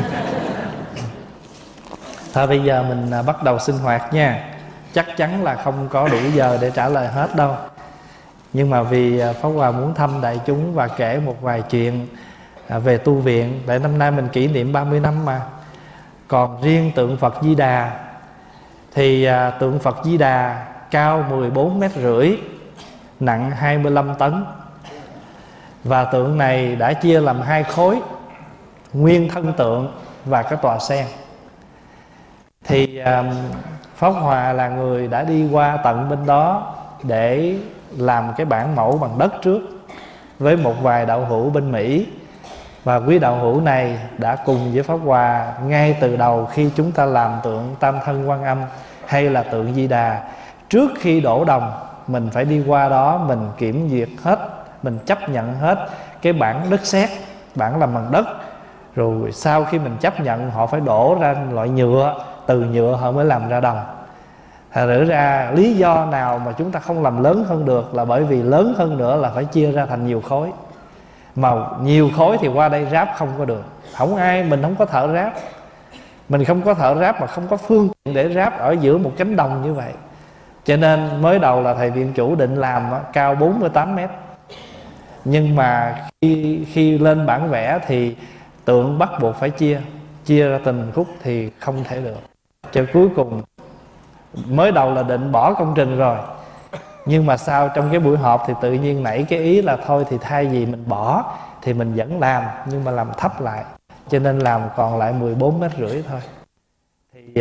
Thôi bây giờ mình bắt đầu sinh hoạt nha. Chắc chắn là không có đủ giờ để trả lời hết đâu, nhưng mà vì Pháp Hòa muốn thăm đại chúng và kể một vài chuyện về tu viện. Tại năm nay mình kỷ niệm 30 năm mà. Còn riêng tượng Phật Di Đà Thì tượng Phật Di Đà cao 14,5 m, nặng 25 tấn. Và tượng này đã chia làm 2 khối, nguyên thân tượng và cái tòa sen. Thì Pháp Hòa là người đã đi qua tận bên đó để làm cái bản mẫu bằng đất trước với một vài đạo hữu bên Mỹ. Và quý đạo hữu này đã cùng với Pháp Hòa ngay từ đầu khi chúng ta làm tượng Tam Thân Quan Âm hay là tượng Di Đà. Trước khi đổ đồng, mình phải đi qua đó, mình kiểm duyệt hết, mình chấp nhận hết cái bản đất sét, bản làm bằng đất. Rồi sau khi mình chấp nhận, họ phải đổ ra loại nhựa, từ nhựa họ mới làm ra đồng. Thật ra lý do nào mà chúng ta không làm lớn hơn được là bởi vì lớn hơn nữa là phải chia ra thành nhiều khối. Mà nhiều khối thì qua đây ráp không có được. Mình không có thợ ráp. Mình không có thợ ráp mà không có phương tiện để ráp ở giữa một cánh đồng như vậy. Cho nên mới đầu là thầy viện chủ định làm cao 48 m. Nhưng mà khi lên bản vẽ thì tượng bắt buộc phải chia ra từng khúc thì không thể được. Cho cuối cùng mới đầu là định bỏ công trình rồi, nhưng mà sau trong cái buổi họp thì tự nhiên nảy cái ý là thôi thì thay vì mình bỏ thì mình vẫn làm, nhưng mà làm thấp lại, cho nên làm còn lại 14,5 m thôi. Thì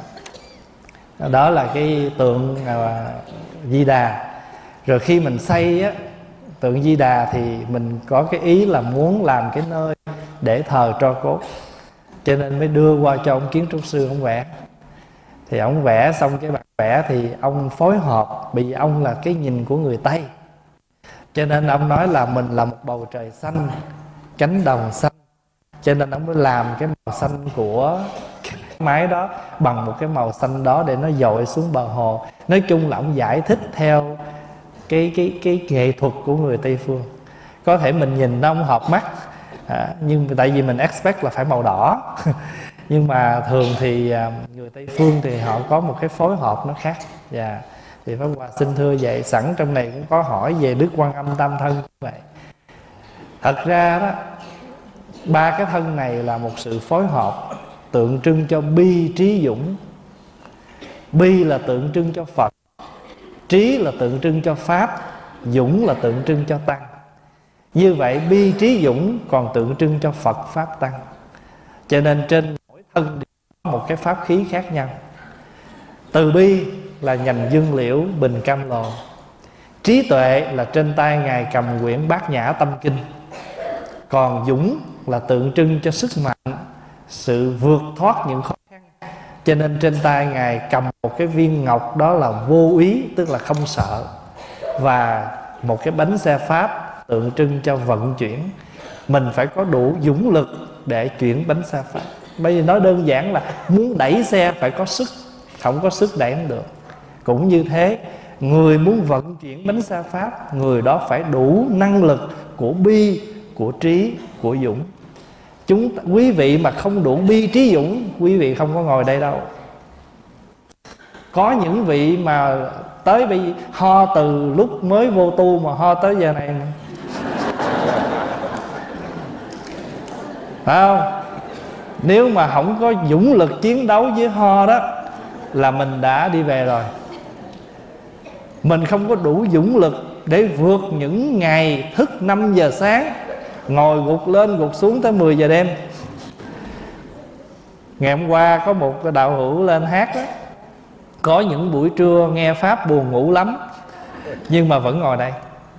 đó là cái tượng Di Đà. Rồi khi mình xây tượng Di Đà thì mình có cái ý là muốn làm cái nơi để thờ tro cốt, cho nên mới đưa qua cho ông kiến trúc sư ông vẽ. Thì ông vẽ xong cái bản vẽ thì ông phối hợp, vì ông là cái nhìn của người Tây, cho nên ông nói là mình là một bầu trời xanh, cánh đồng xanh, cho nên ông mới làm cái màu xanh của cái máy đó bằng một cái màu xanh đó để nó dội xuống bờ hồ. Nói chung là ông giải thích theo cái nghệ thuật của người Tây phương. Có thể mình nhìn nó không hợp mắt, nhưng tại vì mình expect là phải màu đỏ nhưng mà thường thì người Tây phương thì họ có một cái phối hợp nó khác. Và thì Pháp Hòa xin thưa vậy. Sẵn trong này cũng có hỏi về Đức Quan Âm Tam Thân như vậy. Thật ra đó, 3 cái thân này là một sự phối hợp tượng trưng cho bi trí dũng. Bi là tượng trưng cho Phật, trí là tượng trưng cho Pháp, dũng là tượng trưng cho Tăng. Như vậy bi trí dũng còn tượng trưng cho Phật Pháp Tăng. Cho nên trên mỗi thân đều có một cái pháp khí khác nhau. Từ bi là nhành dương liễu bình cam lồ. Trí tuệ là trên tay Ngài cầm quyển Bát Nhã Tâm Kinh. Còn dũng là tượng trưng cho sức mạnh, sự vượt thoát những khó khăn. Cho nên trên tay Ngài cầm một cái viên ngọc, đó là vô úy, tức là không sợ. Và một cái bánh xe Pháp tượng trưng cho vận chuyển. Mình phải có đủ dũng lực để chuyển bánh xe Pháp. Bây giờ nói đơn giản là muốn đẩy xe phải có sức, không có sức đẩy không được. Cũng như thế, người muốn vận chuyển bánh xe Pháp, người đó phải đủ năng lực của bi, của trí, của dũng. Quý vị mà không đủ bi trí dũng, quý vị không có ngồi đây đâu. Có những vị mà tới bị ho từ lúc mới vô tu mà ho tới giờ này mà. Phải không? Nếu mà không có dũng lực chiến đấu với ho đó là mình đã đi về rồi. Mình không có đủ dũng lực để vượt những ngày thức 5 giờ sáng, ngồi gục lên gục xuống tới 10 giờ đêm. Ngày hôm qua có một cái đạo hữu lên hát đó, có những buổi trưa nghe Pháp buồn ngủ lắm, nhưng mà vẫn ngồi đây.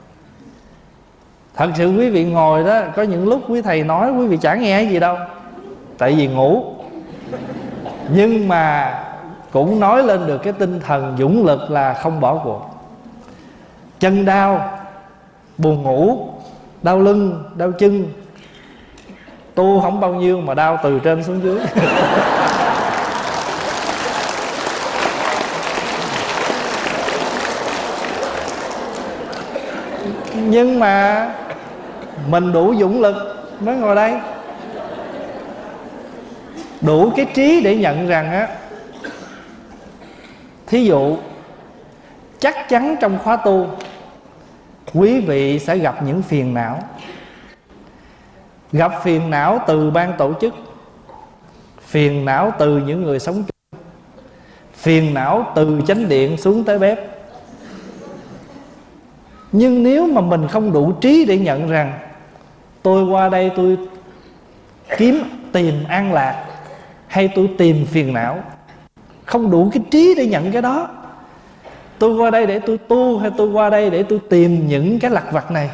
Thật sự quý vị ngồi đó, có những lúc quý thầy nói quý vị chả nghe cái gì đâu, tại vì ngủ. Nhưng mà cũng nói lên được cái tinh thần dũng lực là không bỏ cuộc. Chân đau, buồn ngủ, đau lưng, đau chân, tu không bao nhiêu mà đau từ trên xuống dưới. Nhưng mà mình đủ dũng lực mới ngồi đây, đủ cái trí để nhận rằng á, thí dụ chắc chắn trong khóa tu quý vị sẽ gặp những phiền não. Gặp phiền não từ ban tổ chức, phiền não từ những người sống chung, phiền não từ chánh điện xuống tới bếp. Nhưng nếu mà mình không đủ trí để nhận rằng tôi qua đây tôi tìm an lạc hay tôi tìm phiền não, không đủ cái trí để nhận cái đó, tôi qua đây để tôi tu hay tôi qua đây để tôi tìm những cái lặt vặt này,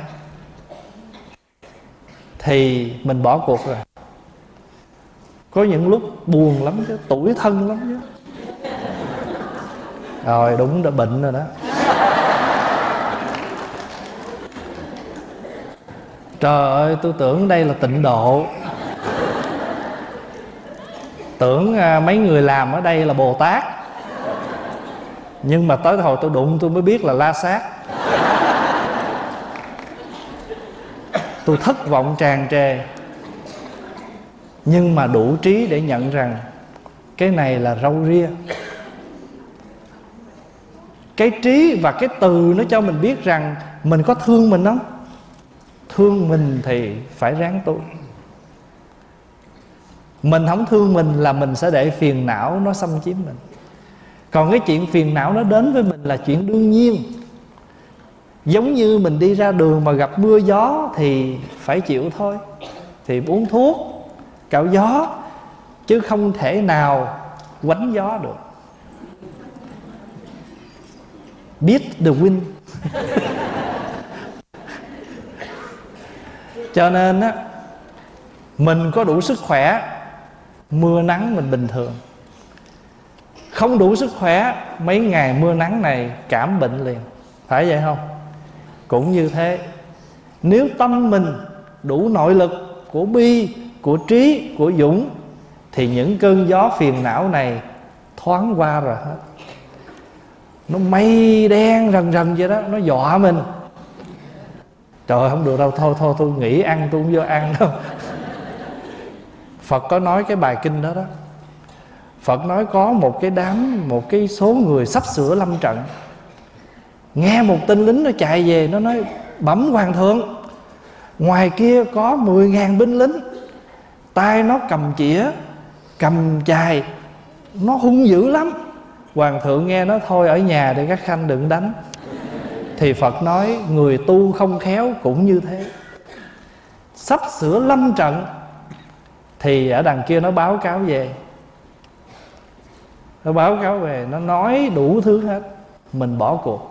thì mình bỏ cuộc rồi. Có những lúc buồn lắm chứ, tủi thân lắm chứ. Rồi đúng, đã bệnh rồi đó. Trời ơi, tôi tưởng đây là tịnh độ, tưởng mấy người làm ở đây là Bồ Tát, nhưng mà tới hồi tôi đụng tôi mới biết là La Sát. Tôi thất vọng tràn trề. Nhưng mà đủ trí để nhận rằng cái này là râu ria. Cái trí và cái từ nó cho mình biết rằng mình có thương mình không? Thương mình thì phải ráng tu. Mình không thương mình là mình sẽ để phiền não nó xâm chiếm mình. Còn cái chuyện phiền não nó đến với mình là chuyện đương nhiên. Giống như mình đi ra đường mà gặp mưa gió thì phải chịu thôi, thì uống thuốc cạo gió, chứ không thể nào quánh gió được. Beat the wind. Cho nên á, mình có đủ sức khỏe, mưa nắng mình bình thường. Không đủ sức khỏe, mấy ngày mưa nắng này cảm bệnh liền. Phải vậy không? Cũng như thế, nếu tâm mình đủ nội lực của bi, của trí, của dũng, thì những cơn gió phiền não này thoáng qua rồi hết. Nó mây đen rần rần vậy đó, nó dọa mình. Trời ơi, không được đâu, thôi tôi nghỉ ăn, tôi không vô ăn đâu. Phật có nói cái bài kinh đó đó. Phật nói có một cái đám, một cái số người sắp sửa lâm trận. Nghe một tên lính nó chạy về, nó nói: bẩm hoàng thượng, ngoài kia có 10.000 binh lính, tay nó cầm chĩa, cầm chài, nó hung dữ lắm. Hoàng thượng nghe nó: thôi ở nhà để các khanh đừng đánh. Thì Phật nói người tu không khéo cũng như thế. Sắp sửa lâm trận thì ở đằng kia nó báo cáo về. Nó báo cáo về, nó nói đủ thứ hết. Mình bỏ cuộc.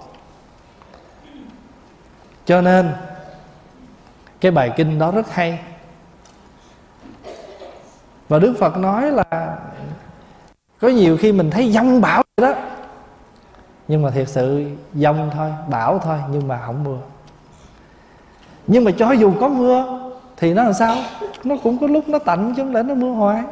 Cho nên cái bài kinh đó rất hay. Và Đức Phật nói là có nhiều khi mình thấy giông bão vậy đó, nhưng mà thiệt sự giông thôi, bão thôi, nhưng mà không mưa. Nhưng mà cho dù có mưa thì nó làm sao? Nó cũng có lúc nó tạnh chứ không lẽ nó mưa hoài.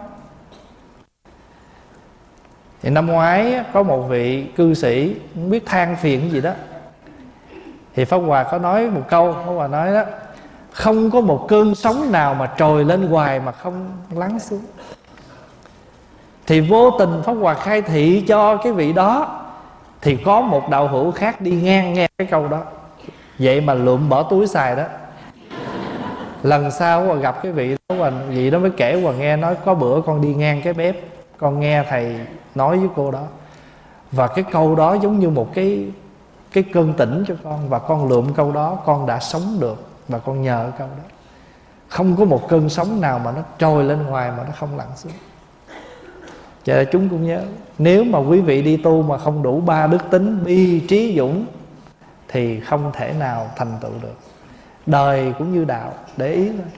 Thì năm ngoái có một vị cư sĩ không biết than phiền gì đó, thì Pháp Hòa có nói một câu. Pháp Hòa nói đó: không có một cơn sóng nào mà trồi lên hoài mà không lắng xuống. Thì vô tình Pháp Hòa khai thị cho cái vị đó, thì có một đạo hữu khác đi ngang nghe cái câu đó, vậy mà lượm bỏ túi xài đó. Lần sau Hòa gặp cái vị đó, vị đó mới kể Hòa nghe, nói có bữa con đi ngang cái bếp, con nghe thầy nói với cô đó, và cái câu đó giống như một cái cơn tỉnh cho con, và con lượm câu đó, con đã sống được, và con nhờ câu đó. Không có một cơn sóng nào mà nó trồi lên hoài mà nó không lặn xuống. Cho nên chúng cũng nhớ, nếu mà quý vị đi tu mà không đủ 3 đức tính bi, trí, dũng thì không thể nào thành tựu được. Đời cũng như đạo, để ý thôi.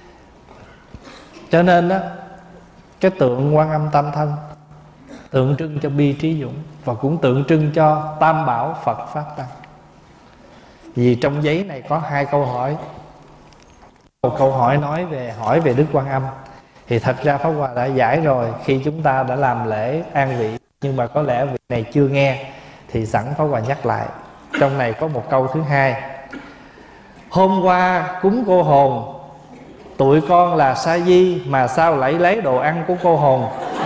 Cho nên đó, cái tượng Quan Âm Tam Thân tượng trưng cho bi, trí, dũng, và cũng tượng trưng cho Tam Bảo Phật Pháp Tăng. Vì trong giấy này có 2 câu hỏi. Một câu hỏi nói về Đức Quan Âm, thì thật ra Pháp Hòa đã giải rồi khi chúng ta đã làm lễ an vị, nhưng mà có lẽ vị này chưa nghe, thì sẵn Pháp Hòa nhắc lại. Trong này có một câu thứ hai: hôm qua cúng cô hồn, tụi con là sa di mà sao lại lấy đồ ăn của cô hồn?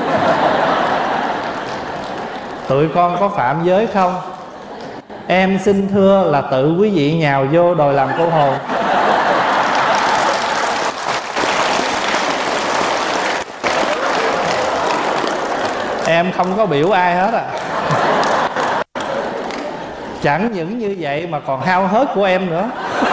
Tụi con có phạm giới không? Em xin thưa là tự quý vị nhào vô đòi làm cô hồn. Em không có biểu ai hết à. Chẳng những như vậy mà còn hao hớt của em nữa.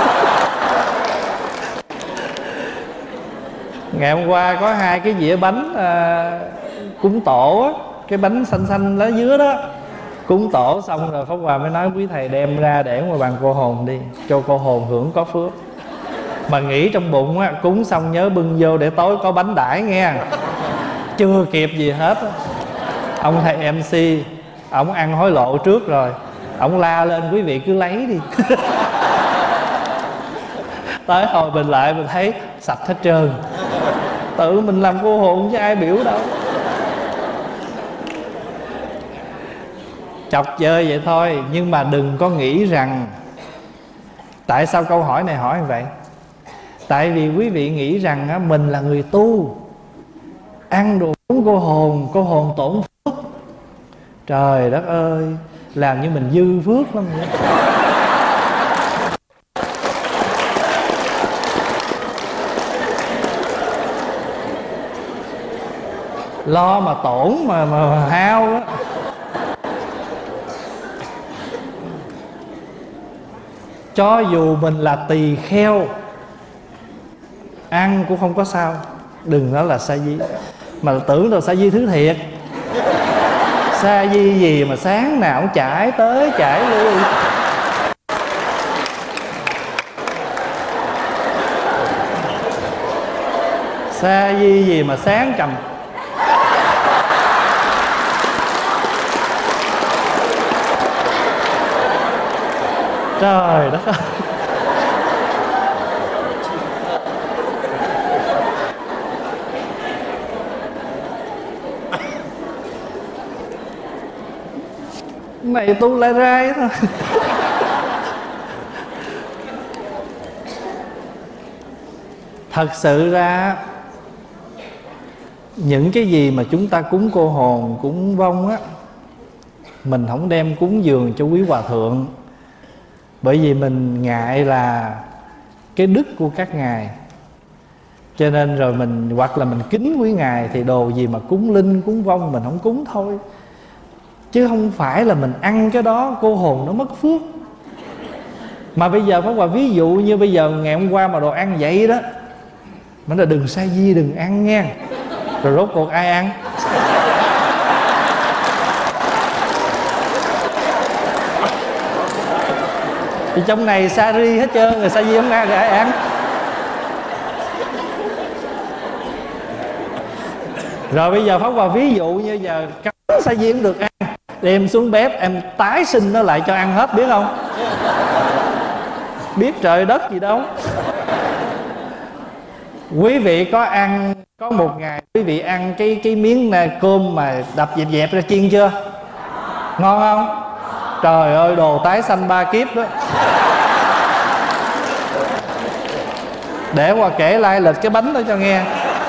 Ngày hôm qua có 2 cái dĩa bánh cúng tổ á, cái bánh xanh xanh lá dứa đó. Cúng tổ xong rồi Pháp Hòa mới nói quý thầy đem ra để ngoài bàn cô hồn đi, cho cô hồn hưởng có phước. Mà nghĩ trong bụng á, cúng xong nhớ bưng vô để tối có bánh đãi nghe. Chưa kịp gì hết á, ông thầy MC ổng ăn hối lộ trước rồi, ổng la lên quý vị cứ lấy đi. Tới hồi mình lại mình thấy sạch hết trơn. Tự mình làm cô hồn chứ ai biểu đâu. Chọc chơi vậy thôi. Nhưng mà đừng có nghĩ rằng, tại sao câu hỏi này hỏi như vậy? Tại vì quý vị nghĩ rằng á, mình là người tu, ăn đồ cúng cô hồn tổn phước. Trời đất ơi, làm như mình dư phước lắm vậy. Lo mà tổn mà hao á. Cho dù mình là tỳ kheo, ăn cũng không có sao. Đừng nói là sa di, mà tưởng đâu sa di thứ thiệt. Sa di gì mà sáng nào cũng chải tới chải lui. Sa di gì mà sáng cầm. Trời đất ơi. Này tu lại rai thôi. Thật sự ra những cái gì mà chúng ta cúng cô hồn, cúng vong á, mình không đem cúng dường cho quý hòa thượng. Bởi vì mình ngại là cái đức của các ngài. Cho nên rồi mình, hoặc là mình kính quý ngài, thì đồ gì mà cúng linh, cúng vong mình không cúng thôi. Chứ không phải là mình ăn cái đó cô hồn nó mất phước. Mà bây giờ Pháp Hòa ví dụ như bây giờ ngày hôm qua mà đồ ăn vậy đó, mình là đừng sa di, đừng ăn nha. Rồi rốt cuộc ai ăn? Thì trong này sa ri hết trơn rồi, sa di không ăn rồi ai ăn? Rồi bây giờ Pháp Hòa ví dụ như giờ cấm sa di không được ăn, đem xuống bếp em tái sinh nó lại cho ăn hết, biết không? Biết trời đất gì đâu. Quý vị có ăn, có một ngày quý vị ăn cái miếng cơm mà đập dẹp dẹp ra chiên chưa? Ngon không? Trời ơi, đồ tái sanh 3 kiếp đó. Để qua kể lai lịch cái bánh đó cho nghe.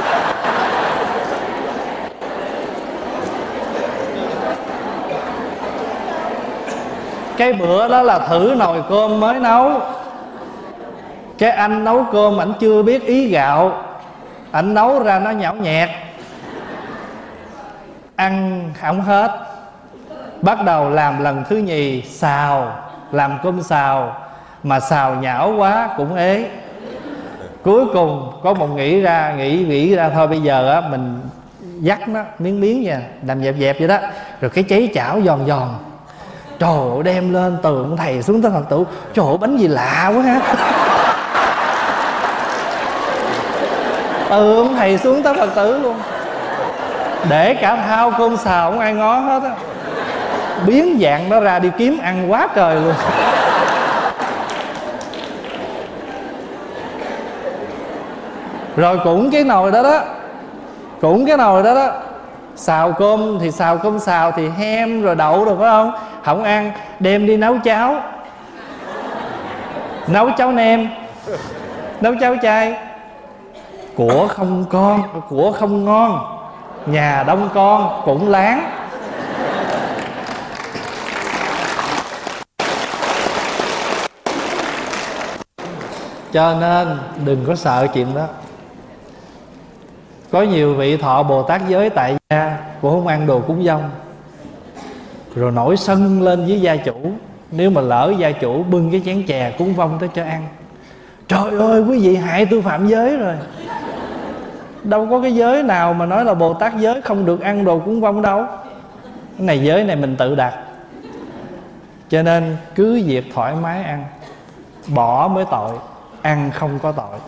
Cái bữa đó là thử nồi cơm mới nấu. Cái anh nấu cơm ảnh chưa biết ý gạo, ảnh nấu ra nó nhão nhẹt, ăn không hết. Bắt đầu làm lần thứ nhì, xào, làm cơm xào, mà xào nhão quá cũng ế. Cuối cùng có một nghĩ ra thôi bây giờ á mình dắt nó miếng miếng nha, làm dẹp dẹp vậy đó. Rồi cái cháy chảo giòn giòn. Trời ơi, đem lên tượng thầy xuống tới Phật tử. Trời ơi, bánh gì lạ quá ha. Tượng thầy xuống tới Phật tử luôn. Để cả thao cơm xào không ai ngó hết á. Biến dạng nó ra đi kiếm ăn quá trời luôn. Rồi cũng cái nồi đó đó, xào cơm thì xào cơm xào thì hem rồi đậu rồi phải không? Không ăn, đem đi nấu cháo. Nấu cháo nem, nấu cháo chay. Của không ngon, nhà đông con cũng láng. Cho nên đừng có sợ chuyện đó. Có nhiều vị thọ Bồ Tát giới tại gia cũng không ăn đồ cúng dông, rồi nổi sân lên với gia chủ. Nếu mà lỡ gia chủ bưng cái chén chè cúng vong tới cho ăn, trời ơi quý vị hại tôi phạm giới rồi. Đâu có cái giới nào mà nói là Bồ Tát giới không được ăn đồ cúng vong đâu. Cái này giới này mình tự đặt. Cho nên cứ việc thoải mái ăn, bỏ mới tội, ăn không có tội.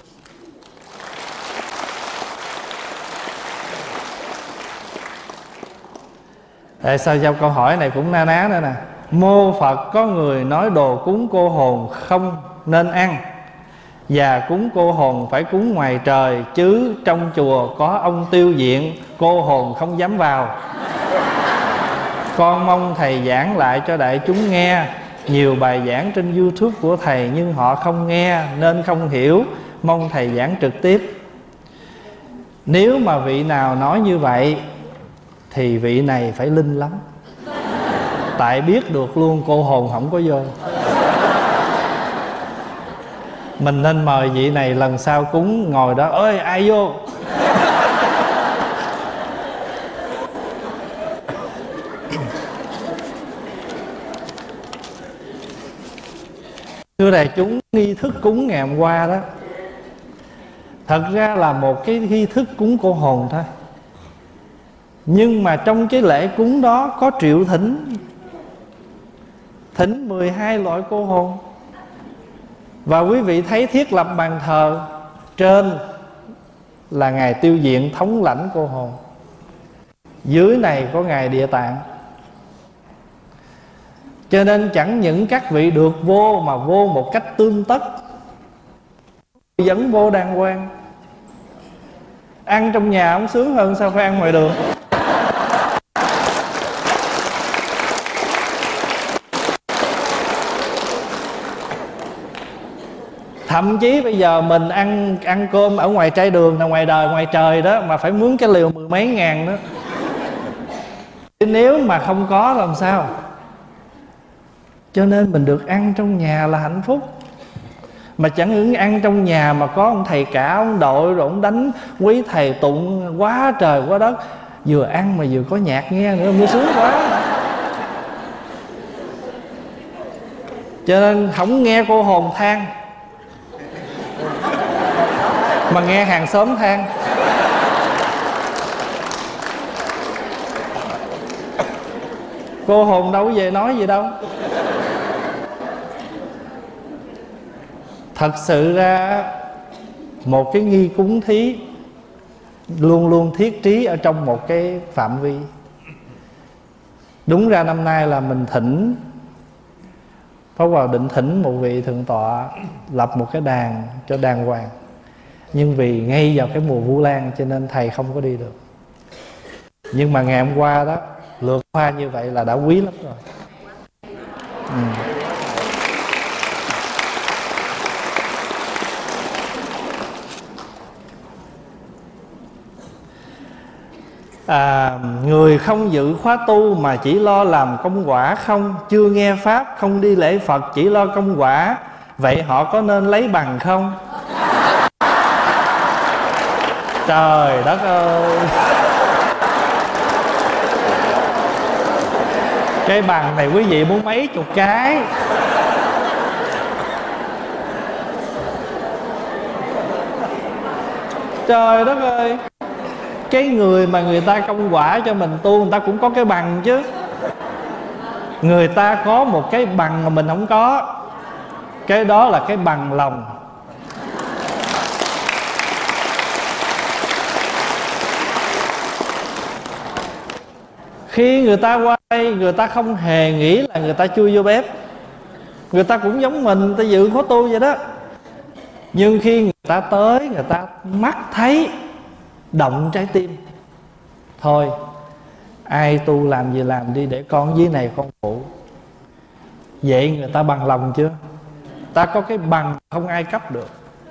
Tại sao trong câu hỏi này cũng na ná nữa nè. Mô Phật, có người nói đồ cúng cô hồn không nên ăn, và cúng cô hồn phải cúng ngoài trời, chứ trong chùa có ông tiêu diện, cô hồn không dám vào. Con mong thầy giảng lại cho đại chúng nghe. Nhiều bài giảng trên YouTube của thầy nhưng họ không nghe nên không hiểu, mong thầy giảng trực tiếp. Nếu mà vị nào nói như vậy thì vị này phải linh lắm. Tại biết được luôn cô hồn không có vô. Mình nên mời vị này lần sau cúng ngồi đó, ơi ai vô. Thưa đại chúng, nghi thức cúng ngày hôm qua đó thật ra là một cái nghi thức cúng cô hồn thôi. Nhưng mà trong cái lễ cúng đó có triệu thỉnh. Thỉnh 12 loại cô hồn. Và quý vị thấy thiết lập bàn thờ, trên là Ngài Tiêu Diện thống lãnh cô hồn, dưới này có Ngài Địa Tạng. Cho nên chẳng những các vị được vô mà vô một cách tương tất, vẫn vô đàng hoàng. Ăn trong nhà không sướng hơn sao phải ăn ngoài đường. Thậm chí bây giờ mình ăn cơm ở ngoài trai đường, là ngoài đời ngoài trời đó, mà phải mướn cái liều 10 mấy ngàn đó. Nếu mà không có làm sao. Cho nên mình được ăn trong nhà là hạnh phúc. Mà chẳng những ăn trong nhà mà có ông thầy cả, ông đội rồi ông đánh quý thầy tụng quá trời quá đất, vừa ăn mà vừa có nhạc nghe nữa, mới sướng quá. Cho nên không nghe cô hồn than, mà nghe hàng xóm than. Cô hồn đâu có về nói gì đâu. Thật sự ra một cái nghi cúng thí luôn luôn thiết trí ở trong một cái phạm vi. Đúng ra năm nay là mình thỉnh, Pháp Hòa định thỉnh một vị thượng tọa lập một cái đàn cho đàng hoàng. Nhưng vì ngay vào cái mùa Vu Lan cho nên thầy không có đi được. Nhưng mà ngày hôm qua đó, lượt hoa như vậy là đã quý lắm rồi. Người không dự khóa tu mà chỉ lo làm công quả không, chưa nghe Pháp, không đi lễ Phật, chỉ lo công quả, vậy họ có nên lấy bằng không? Trời đất ơi! Cái bằng này quý vị muốn mấy chục cái. Trời đất ơi! Cái người mà người ta công quả cho mình tu, người ta cũng có cái bằng chứ. Người ta có một cái bằng mà mình không có. Cái đó là cái bằng lòng. Khi người ta qua đây, người ta không hề nghĩ là người ta chui vô bếp. Người ta cũng giống mình, người ta dự khóa tu vậy đó. Nhưng khi người ta tới, người ta mắt thấy, động trái tim. Thôi, ai tu làm gì làm đi, để con dưới này con phụ. Vậy người ta bằng lòng chưa? Ta có cái bằng không ai cấp được.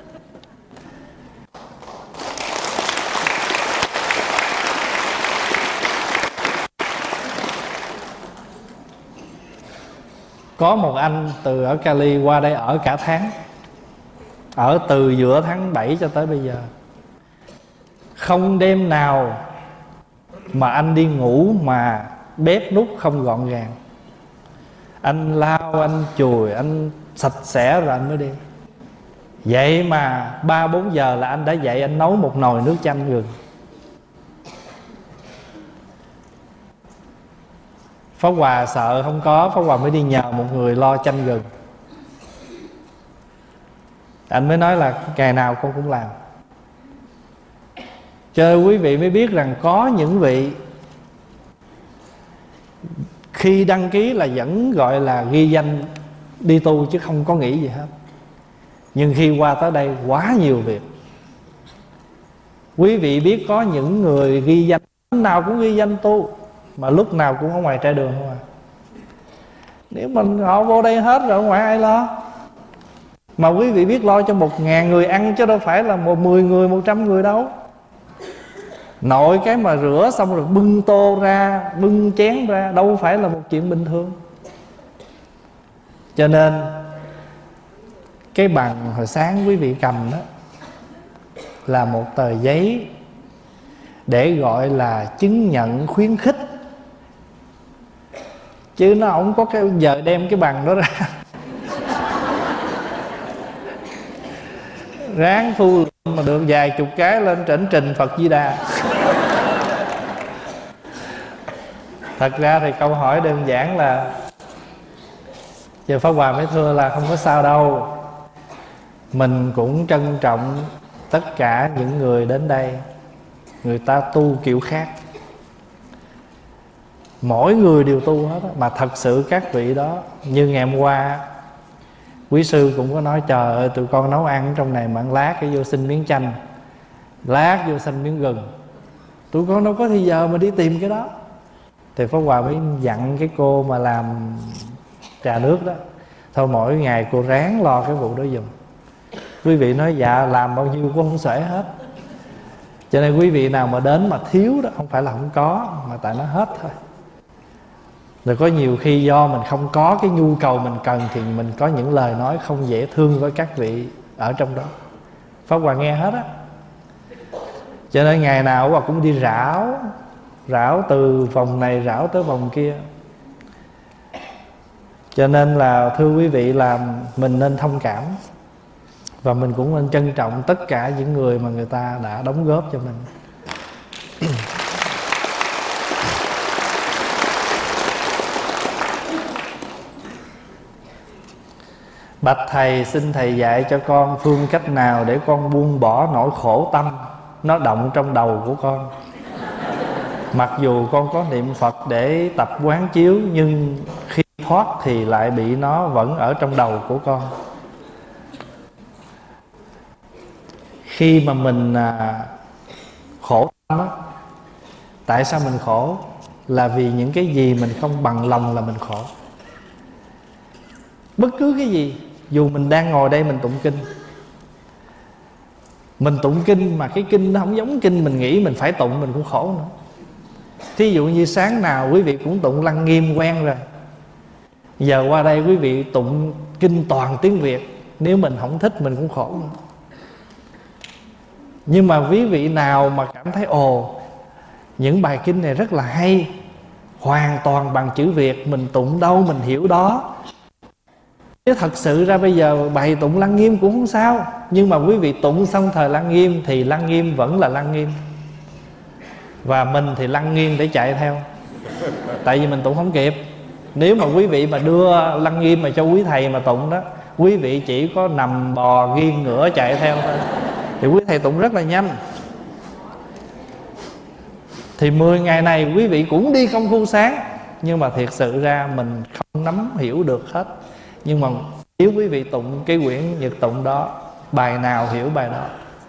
Có một anh từ ở Cali qua đây ở cả tháng, ở từ giữa tháng 7 cho tới bây giờ. Không đêm nào mà anh đi ngủ mà bếp núc không gọn gàng. Anh lau, anh chùi, anh sạch sẽ rồi anh mới đi. Vậy mà 3-4 giờ là anh đã dậy, anh nấu một nồi nước chanh gừng. Pháp Hòa sợ không có, Pháp Hòa mới đi nhờ một người lo chanh gừng. Anh mới nói là ngày nào con cũng làm. Cho nên quý vị mới biết rằng có những vị khi đăng ký là vẫn gọi là ghi danh đi tu chứ không có nghĩ gì hết. Nhưng khi qua tới đây quá nhiều việc. Quý vị biết có những người ghi danh, lúc nào cũng ghi danh tu, mà lúc nào cũng ở ngoài trái đường không à. Nếu mình họ vô đây hết rồi, ở ngoài ai lo? Mà quý vị biết lo cho 1.000 người ăn chứ đâu phải là 10 người, 100 người đâu. Nội cái mà rửa xong rồi bưng tô ra, bưng chén ra, đâu phải là một chuyện bình thường. Cho nên cái bằng hồi sáng quý vị cầm đó là một tờ giấy để gọi là chứng nhận khuyến khích, chứ nó không có cái giờ đem cái bằng đó ra ráng thu mà được vài chục cái lên trển trình Phật Di Đà. Thật ra thì câu hỏi đơn giản là giờ Pháp Hòa mới thưa là không có sao đâu. Mình cũng trân trọng tất cả những người đến đây. Người ta tu kiểu khác, mỗi người đều tu hết đó. Mà thật sự các vị đó, như ngày hôm qua quý sư cũng có nói trời ơi tụi con nấu ăn trong này mà ăn lát cái vô xin miếng chanh, lát vô xin miếng gừng, tụi con đâu có thì giờ mà đi tìm cái đó. Thì Pháp Hòa mới dặn cái cô mà làm trà nước đó, thôi mỗi ngày cô ráng lo cái vụ đó giùm. Quý vị nói dạ làm bao nhiêu cũng không xuể hết. Cho nên quý vị nào mà đến mà thiếu đó, không phải là không có, mà tại nó hết thôi. Rồi có nhiều khi do mình không có cái nhu cầu mình cần thì mình có những lời nói không dễ thương với các vị ở trong đó. Pháp Hòa nghe hết á. Cho nên ngày nào Hòa cũng đi rảo từ vòng này rảo tới vòng kia. Cho nên là thưa quý vị là mình nên thông cảm, và mình cũng nên trân trọng tất cả những người mà người ta đã đóng góp cho mình. Bạch Thầy, xin Thầy dạy cho con phương cách nào để con buông bỏ nỗi khổ tâm nó động trong đầu của con. Mặc dù con có niệm Phật để tập quán chiếu, nhưng khi thoát thì lại bị nó vẫn ở trong đầu của con. Khi mà mình khổ tâm á, tại sao mình khổ? Là vì những cái gì mình không bằng lòng là mình khổ. Bất cứ cái gì, dù mình đang ngồi đây mình tụng kinh, mình tụng kinh mà cái kinh nó không giống kinh mình nghĩ mình phải tụng, mình cũng khổ nữa. Thí dụ như sáng nào quý vị cũng tụng Lăng Nghiêm quen rồi, giờ qua đây quý vị tụng kinh toàn tiếng Việt, nếu mình không thích mình cũng khổ nữa. Nhưng mà quý vị nào mà cảm thấy ồ, những bài kinh này rất là hay, hoàn toàn bằng chữ Việt, mình tụng đâu mình hiểu đó. Chứ thật sự ra bây giờ bài tụng Lăng Nghiêm cũng không sao, nhưng mà quý vị tụng xong thời Lăng Nghiêm thì Lăng Nghiêm vẫn là Lăng Nghiêm, và mình thì lăng nghiêng để chạy theo. Tại vì mình tụng không kịp. Nếu mà quý vị mà đưa Lăng Nghiêm mà cho quý thầy mà tụng đó, quý vị chỉ có nằm bò nghiêng ngửa chạy theo thôi, thì quý thầy tụng rất là nhanh. Thì 10 ngày này quý vị cũng đi công phu sáng, nhưng mà thiệt sự ra mình không nắm hiểu được hết. Nhưng mà nếu quý vị tụng cái quyển Nhật Tụng đó, bài nào hiểu bài đó,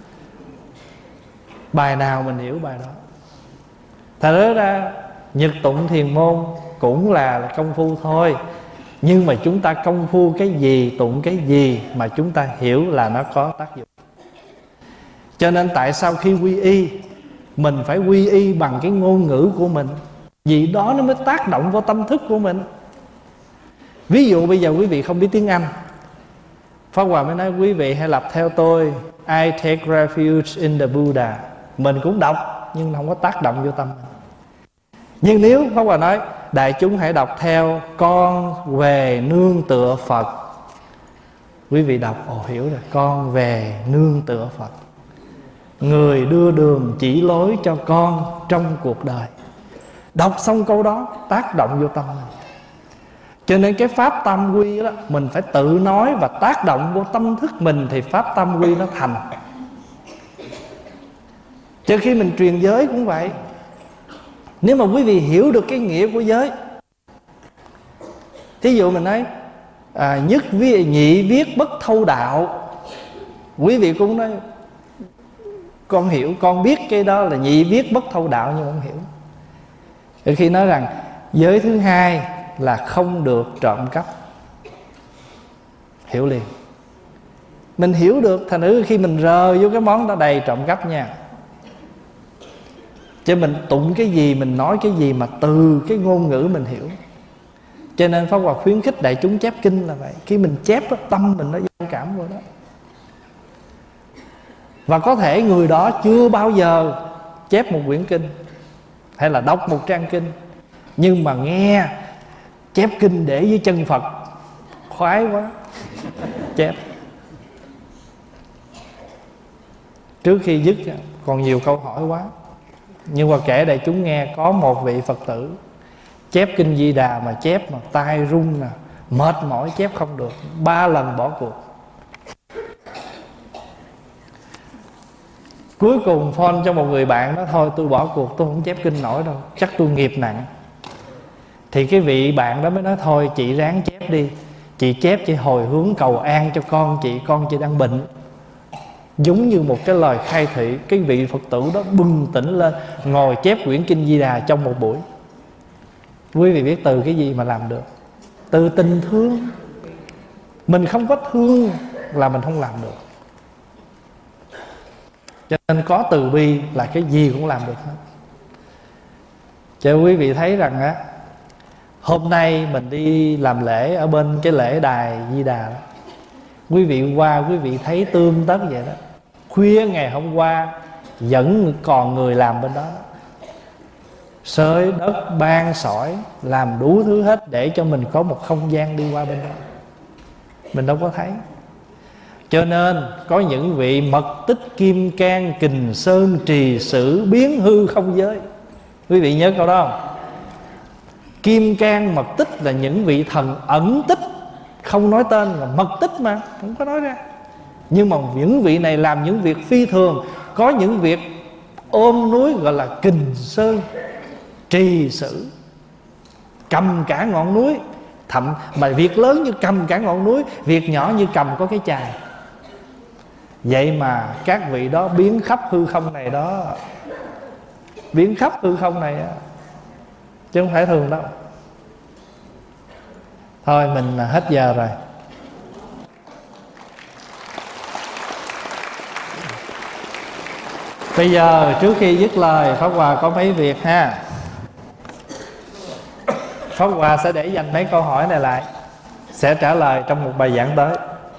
bài nào mình hiểu bài đó. Thật ra Nhật Tụng Thiền Môn cũng là công phu thôi, nhưng mà chúng ta công phu cái gì, tụng cái gì mà chúng ta hiểu là nó có tác dụng. Cho nên tại sao khi quy y, mình phải quy y bằng cái ngôn ngữ của mình, vì đó nó mới tác động vào tâm thức của mình. Ví dụ bây giờ quý vị không biết tiếng Anh, Pháp Hòa mới nói quý vị hãy lập theo tôi: I take refuge in the Buddha. mình cũng đọc nhưng không có tác động vô tâm mình. Nhưng nếu Pháp Hòa nói đại chúng hãy đọc theo con về nương tựa Phật, quý vị đọc hiểu rồi, con về nương tựa Phật, người đưa đường chỉ lối cho con trong cuộc đời. Đọc xong câu đó tác động vô tâm mình. Cho nên cái pháp tam quy đó mình phải tự nói và tác động vô tâm thức mình thì pháp tam quy nó thành. Cho khi mình truyền giới cũng vậy. Nếu mà quý vị hiểu được cái nghĩa của giới, thí dụ mình nói nhất nhị viết bất thâu đạo, quý vị cũng nói con hiểu, con biết cái đó là nhị viết bất thâu đạo, nhưng không hiểu. Rồi khi nói rằng giới thứ hai là không được trộm cắp, hiểu liền. Mình hiểu được, thành nữ khi mình rờ vô cái món đó đầy trộm cắp nha. Chứ mình tụng cái gì, mình nói cái gì mà từ cái ngôn ngữ mình hiểu. Cho nên Pháp Hòa khuyến khích đại chúng chép kinh là vậy. Khi mình chép đó, tâm mình nó giao cảm vào đó. Và có thể người đó chưa bao giờ chép một quyển kinh hay là đọc một trang kinh, nhưng mà nghe chép kinh để dưới chân Phật khoái quá chép. Trước khi dứt còn nhiều câu hỏi quá, nhưng mà kể đại chúng nghe, có một vị Phật tử chép kinh Di Đà mà chép mà tay run nè, mệt mỏi chép không được, 3 lần bỏ cuộc. Cuối cùng phone cho một người bạn đó, thôi tôi bỏ cuộc, tôi không chép kinh nổi đâu, chắc tôi nghiệp nặng. Thì cái vị bạn đó mới nói thôi chị ráng chép đi, chị chép chị hồi hướng cầu an cho con chị đang bệnh. Giống như một cái lời khai thị. Cái vị Phật tử đó bừng tỉnh lên, ngồi chép quyển kinh Di Đà trong một buổi. Quý vị biết từ cái gì mà làm được? Từ tình thương. Mình không có thương là mình không làm được. Cho nên có từ bi là cái gì cũng làm được hết. Cho quý vị thấy rằng á, hôm nay mình đi làm lễ ở bên cái lễ đài Di Đà đó, quý vị qua quý vị thấy tươm tất vậy đó. Khuya ngày hôm qua vẫn còn người làm bên đó, xới đất ban sỏi, làm đủ thứ hết để cho mình có một không gian đi qua bên đó. Mình đâu có thấy. Cho nên có những vị mật tích kim cang, kình sơn trì sử, biến hư không giới. Quý vị nhớ câu đó không? Kim cang mật tích là những vị thần ẩn tích, không nói tên, là mật tích mà không có nói ra. Nhưng mà những vị này làm những việc phi thường. Có những việc ôm núi gọi là kình sơn trì sử, cầm cả ngọn núi. Mà việc lớn như cầm cả ngọn núi, việc nhỏ như cầm có cái chài. Vậy mà các vị đó biến khắp hư không này đó, biến khắp hư không này đó, chứ không phải thường đâu. Thôi mình hết giờ rồi. Bây giờ trước khi dứt lời, Pháp Hòa có mấy việc ha. Pháp Hòa sẽ để dành mấy câu hỏi này lại, sẽ trả lời trong một bài giảng tới.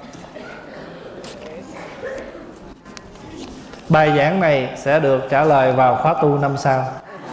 Bài giảng này sẽ được trả lời vào khóa tu năm sau.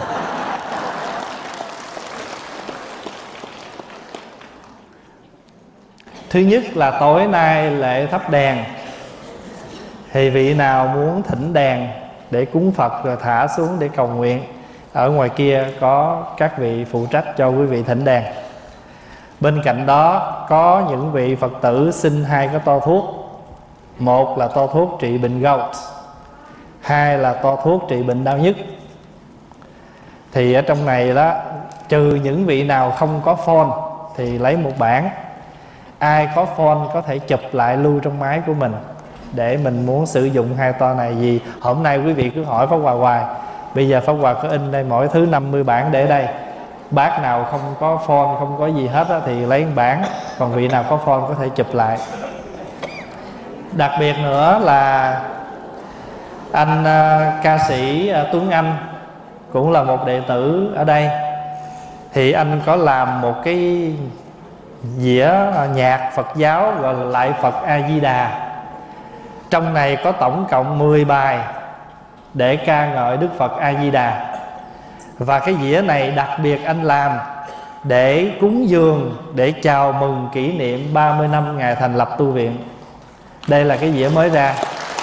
Thứ nhất là tối nay lễ thắp đèn, thì vị nào muốn thỉnh đèn để cúng Phật rồi thả xuống để cầu nguyện, ở ngoài kia có các vị phụ trách cho quý vị thỉnh đèn. Bên cạnh đó có những vị Phật tử xin 2 cái to thuốc. Một là to thuốc trị bệnh gout, 2 là to thuốc trị bệnh đau nhức. Thì ở trong này đó, trừ những vị nào không có phone thì lấy một bản. Ai có phone có thể chụp lại lưu trong máy của mình, để mình muốn sử dụng 2 to này gì. Hôm nay quý vị cứ hỏi Pháp Hòa hoài. Bây giờ Pháp Hòa có in đây mỗi thứ 50 bản để đây. Bác nào không có phone, không có gì hết á, thì lấy một bản. Còn vị nào có phone có thể chụp lại. Đặc biệt nữa là anh ca sĩ Tuấn Anh, cũng là một đệ tử ở đây. Thì anh có làm một cái dĩa nhạc Phật giáo gọi là Lại Phật A Di Đà. Trong này có tổng cộng 10 bài để ca ngợi Đức Phật A Di Đà. Và cái dĩa này đặc biệt anh làm để cúng dường, để chào mừng kỷ niệm 30 năm ngày thành lập tu viện. Đây là cái dĩa mới ra.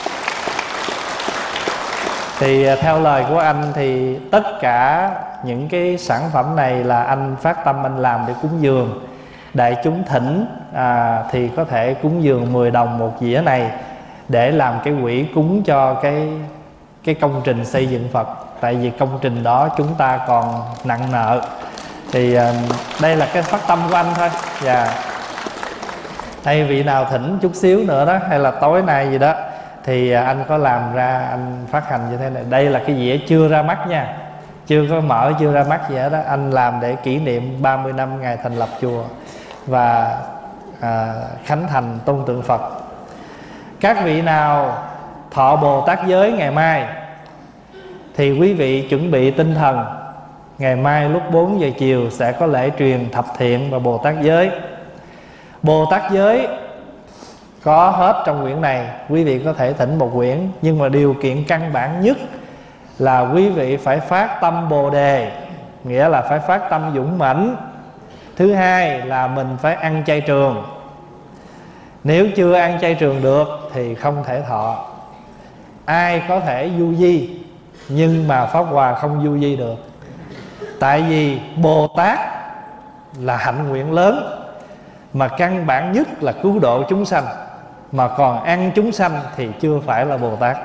Thì theo lời của anh thì tất cả những cái sản phẩm này là anh phát tâm anh làm để cúng dường. Đại chúng thỉnh thì có thể cúng dường 10 đồng một dĩa này để làm cái quỹ cúng cho cái công trình xây dựng Phật. Tại vì công trình đó chúng ta còn nặng nợ. Thì đây là cái phát tâm của anh thôi. Và hay vị nào thỉnh chút xíu nữa đó, hay là tối nay gì đó, thì anh có làm ra, anh phát hành như thế này. Đây là cái dĩa chưa ra mắt nha, chưa có mở, chưa ra mắt gì hết đó. Anh làm để kỷ niệm 30 năm ngày thành lập chùa và khánh thành tôn tượng Phật. Các vị nào thọ Bồ Tát giới ngày mai thì quý vị chuẩn bị tinh thần. Ngày mai lúc 4 giờ chiều sẽ có lễ truyền thập thiện và Bồ Tát giới. Bồ Tát giới có hết trong quyển này, quý vị có thể thỉnh một quyển. Nhưng mà điều kiện căn bản nhất là quý vị phải phát tâm Bồ Đề, nghĩa là phải phát tâm dũng mãnh. Thứ hai là mình phải ăn chay trường. Nếu chưa ăn chay trường được thì không thể thọ. Ai có thể du di, nhưng mà Pháp Hòa không du di được. Tại vì Bồ Tát là hạnh nguyện lớn, mà căn bản nhất là cứu độ chúng sanh, mà còn ăn chúng sanh thì chưa phải là Bồ Tát.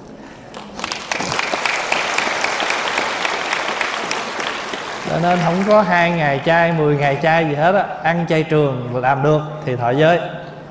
Cho nên không có 2 ngày chay, 10 ngày chay gì hết á. Ăn chay trường làm được thì thọ giới.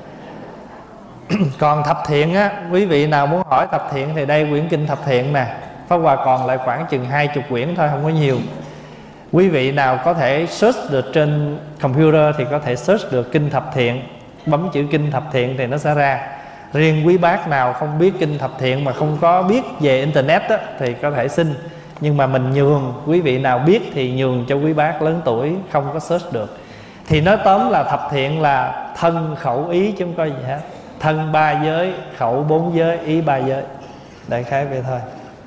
Còn thập thiện á, quý vị nào muốn hỏi thập thiện thì đây quyển kinh thập thiện nè. Pháp Hòa còn lại khoảng chừng 20 quyển thôi, không có nhiều. Quý vị nào có thể search được trên computer thì có thể search được kinh thập thiện. Bấm chữ kinh thập thiện thì nó sẽ ra. Riêng quý bác nào không biết kinh thập thiện mà không có biết về internet á, thì có thể xin. Nhưng mà mình nhường, quý vị nào biết thì nhường cho quý bác lớn tuổi không có search được. Thì nói tóm là thập thiện là thân khẩu ý chứ không có gì hết. Thân 3 giới, khẩu 4 giới, ý 3 giới. Đại khái vậy thôi.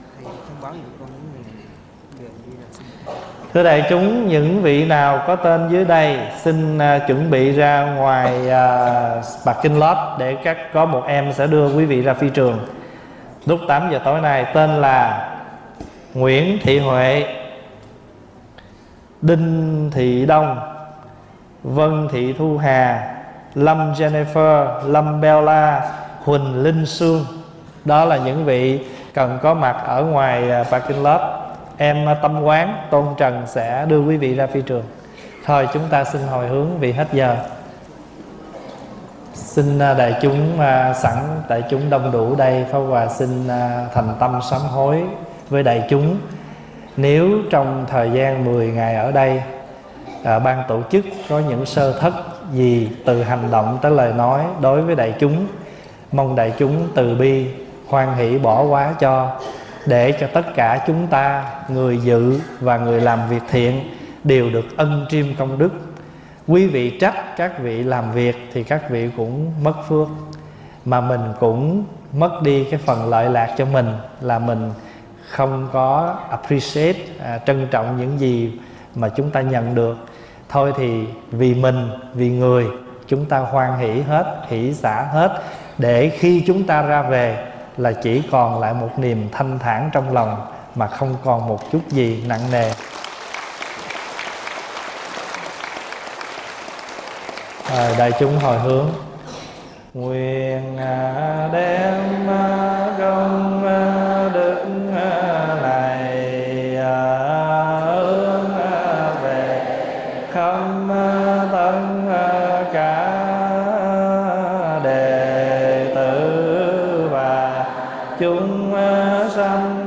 Thưa đại chúng, những vị nào có tên dưới đây xin chuẩn bị ra ngoài parking lot để có một em sẽ đưa quý vị ra phi trường lúc 8 giờ tối nay. Tên là Nguyễn Thị Huệ, Đinh Thị Đông, Vân Thị Thu Hà, Lâm Jennifer, Lâm Bella, Huỳnh Linh Sương. Đó là những vị cần có mặt ở ngoài parking lot. Em Tâm Quán, Tôn Trần sẽ đưa quý vị ra phi trường. Thôi chúng ta xin hồi hướng vì hết giờ. Xin đại chúng sẵn đại chúng đông đủ đây, Pháp Hòa xin thành tâm sám hối với đại chúng. Nếu trong thời gian 10 ngày ở đây, ban tổ chức có những sơ thất gì từ hành động tới lời nói đối với đại chúng, mong đại chúng từ bi hoan hỷ bỏ quá cho, để cho tất cả chúng ta, người dự và người làm việc thiện, đều được ân triêm công đức. Quý vị trách các vị làm việc thì các vị cũng mất phước, mà mình cũng mất đi cái phần lợi lạc cho mình, là mình không có appreciate, trân trọng những gì mà chúng ta nhận được. Thôi thì vì mình, vì người, chúng ta hoan hỷ hết, hỷ xả hết, để khi chúng ta ra về là chỉ còn lại một niềm thanh thản trong lòng, mà không còn một chút gì nặng nề. Đại chúng hồi hướng. Nguyện đem công đức này hướng về khắp tất cả đệ tử và chúng sanh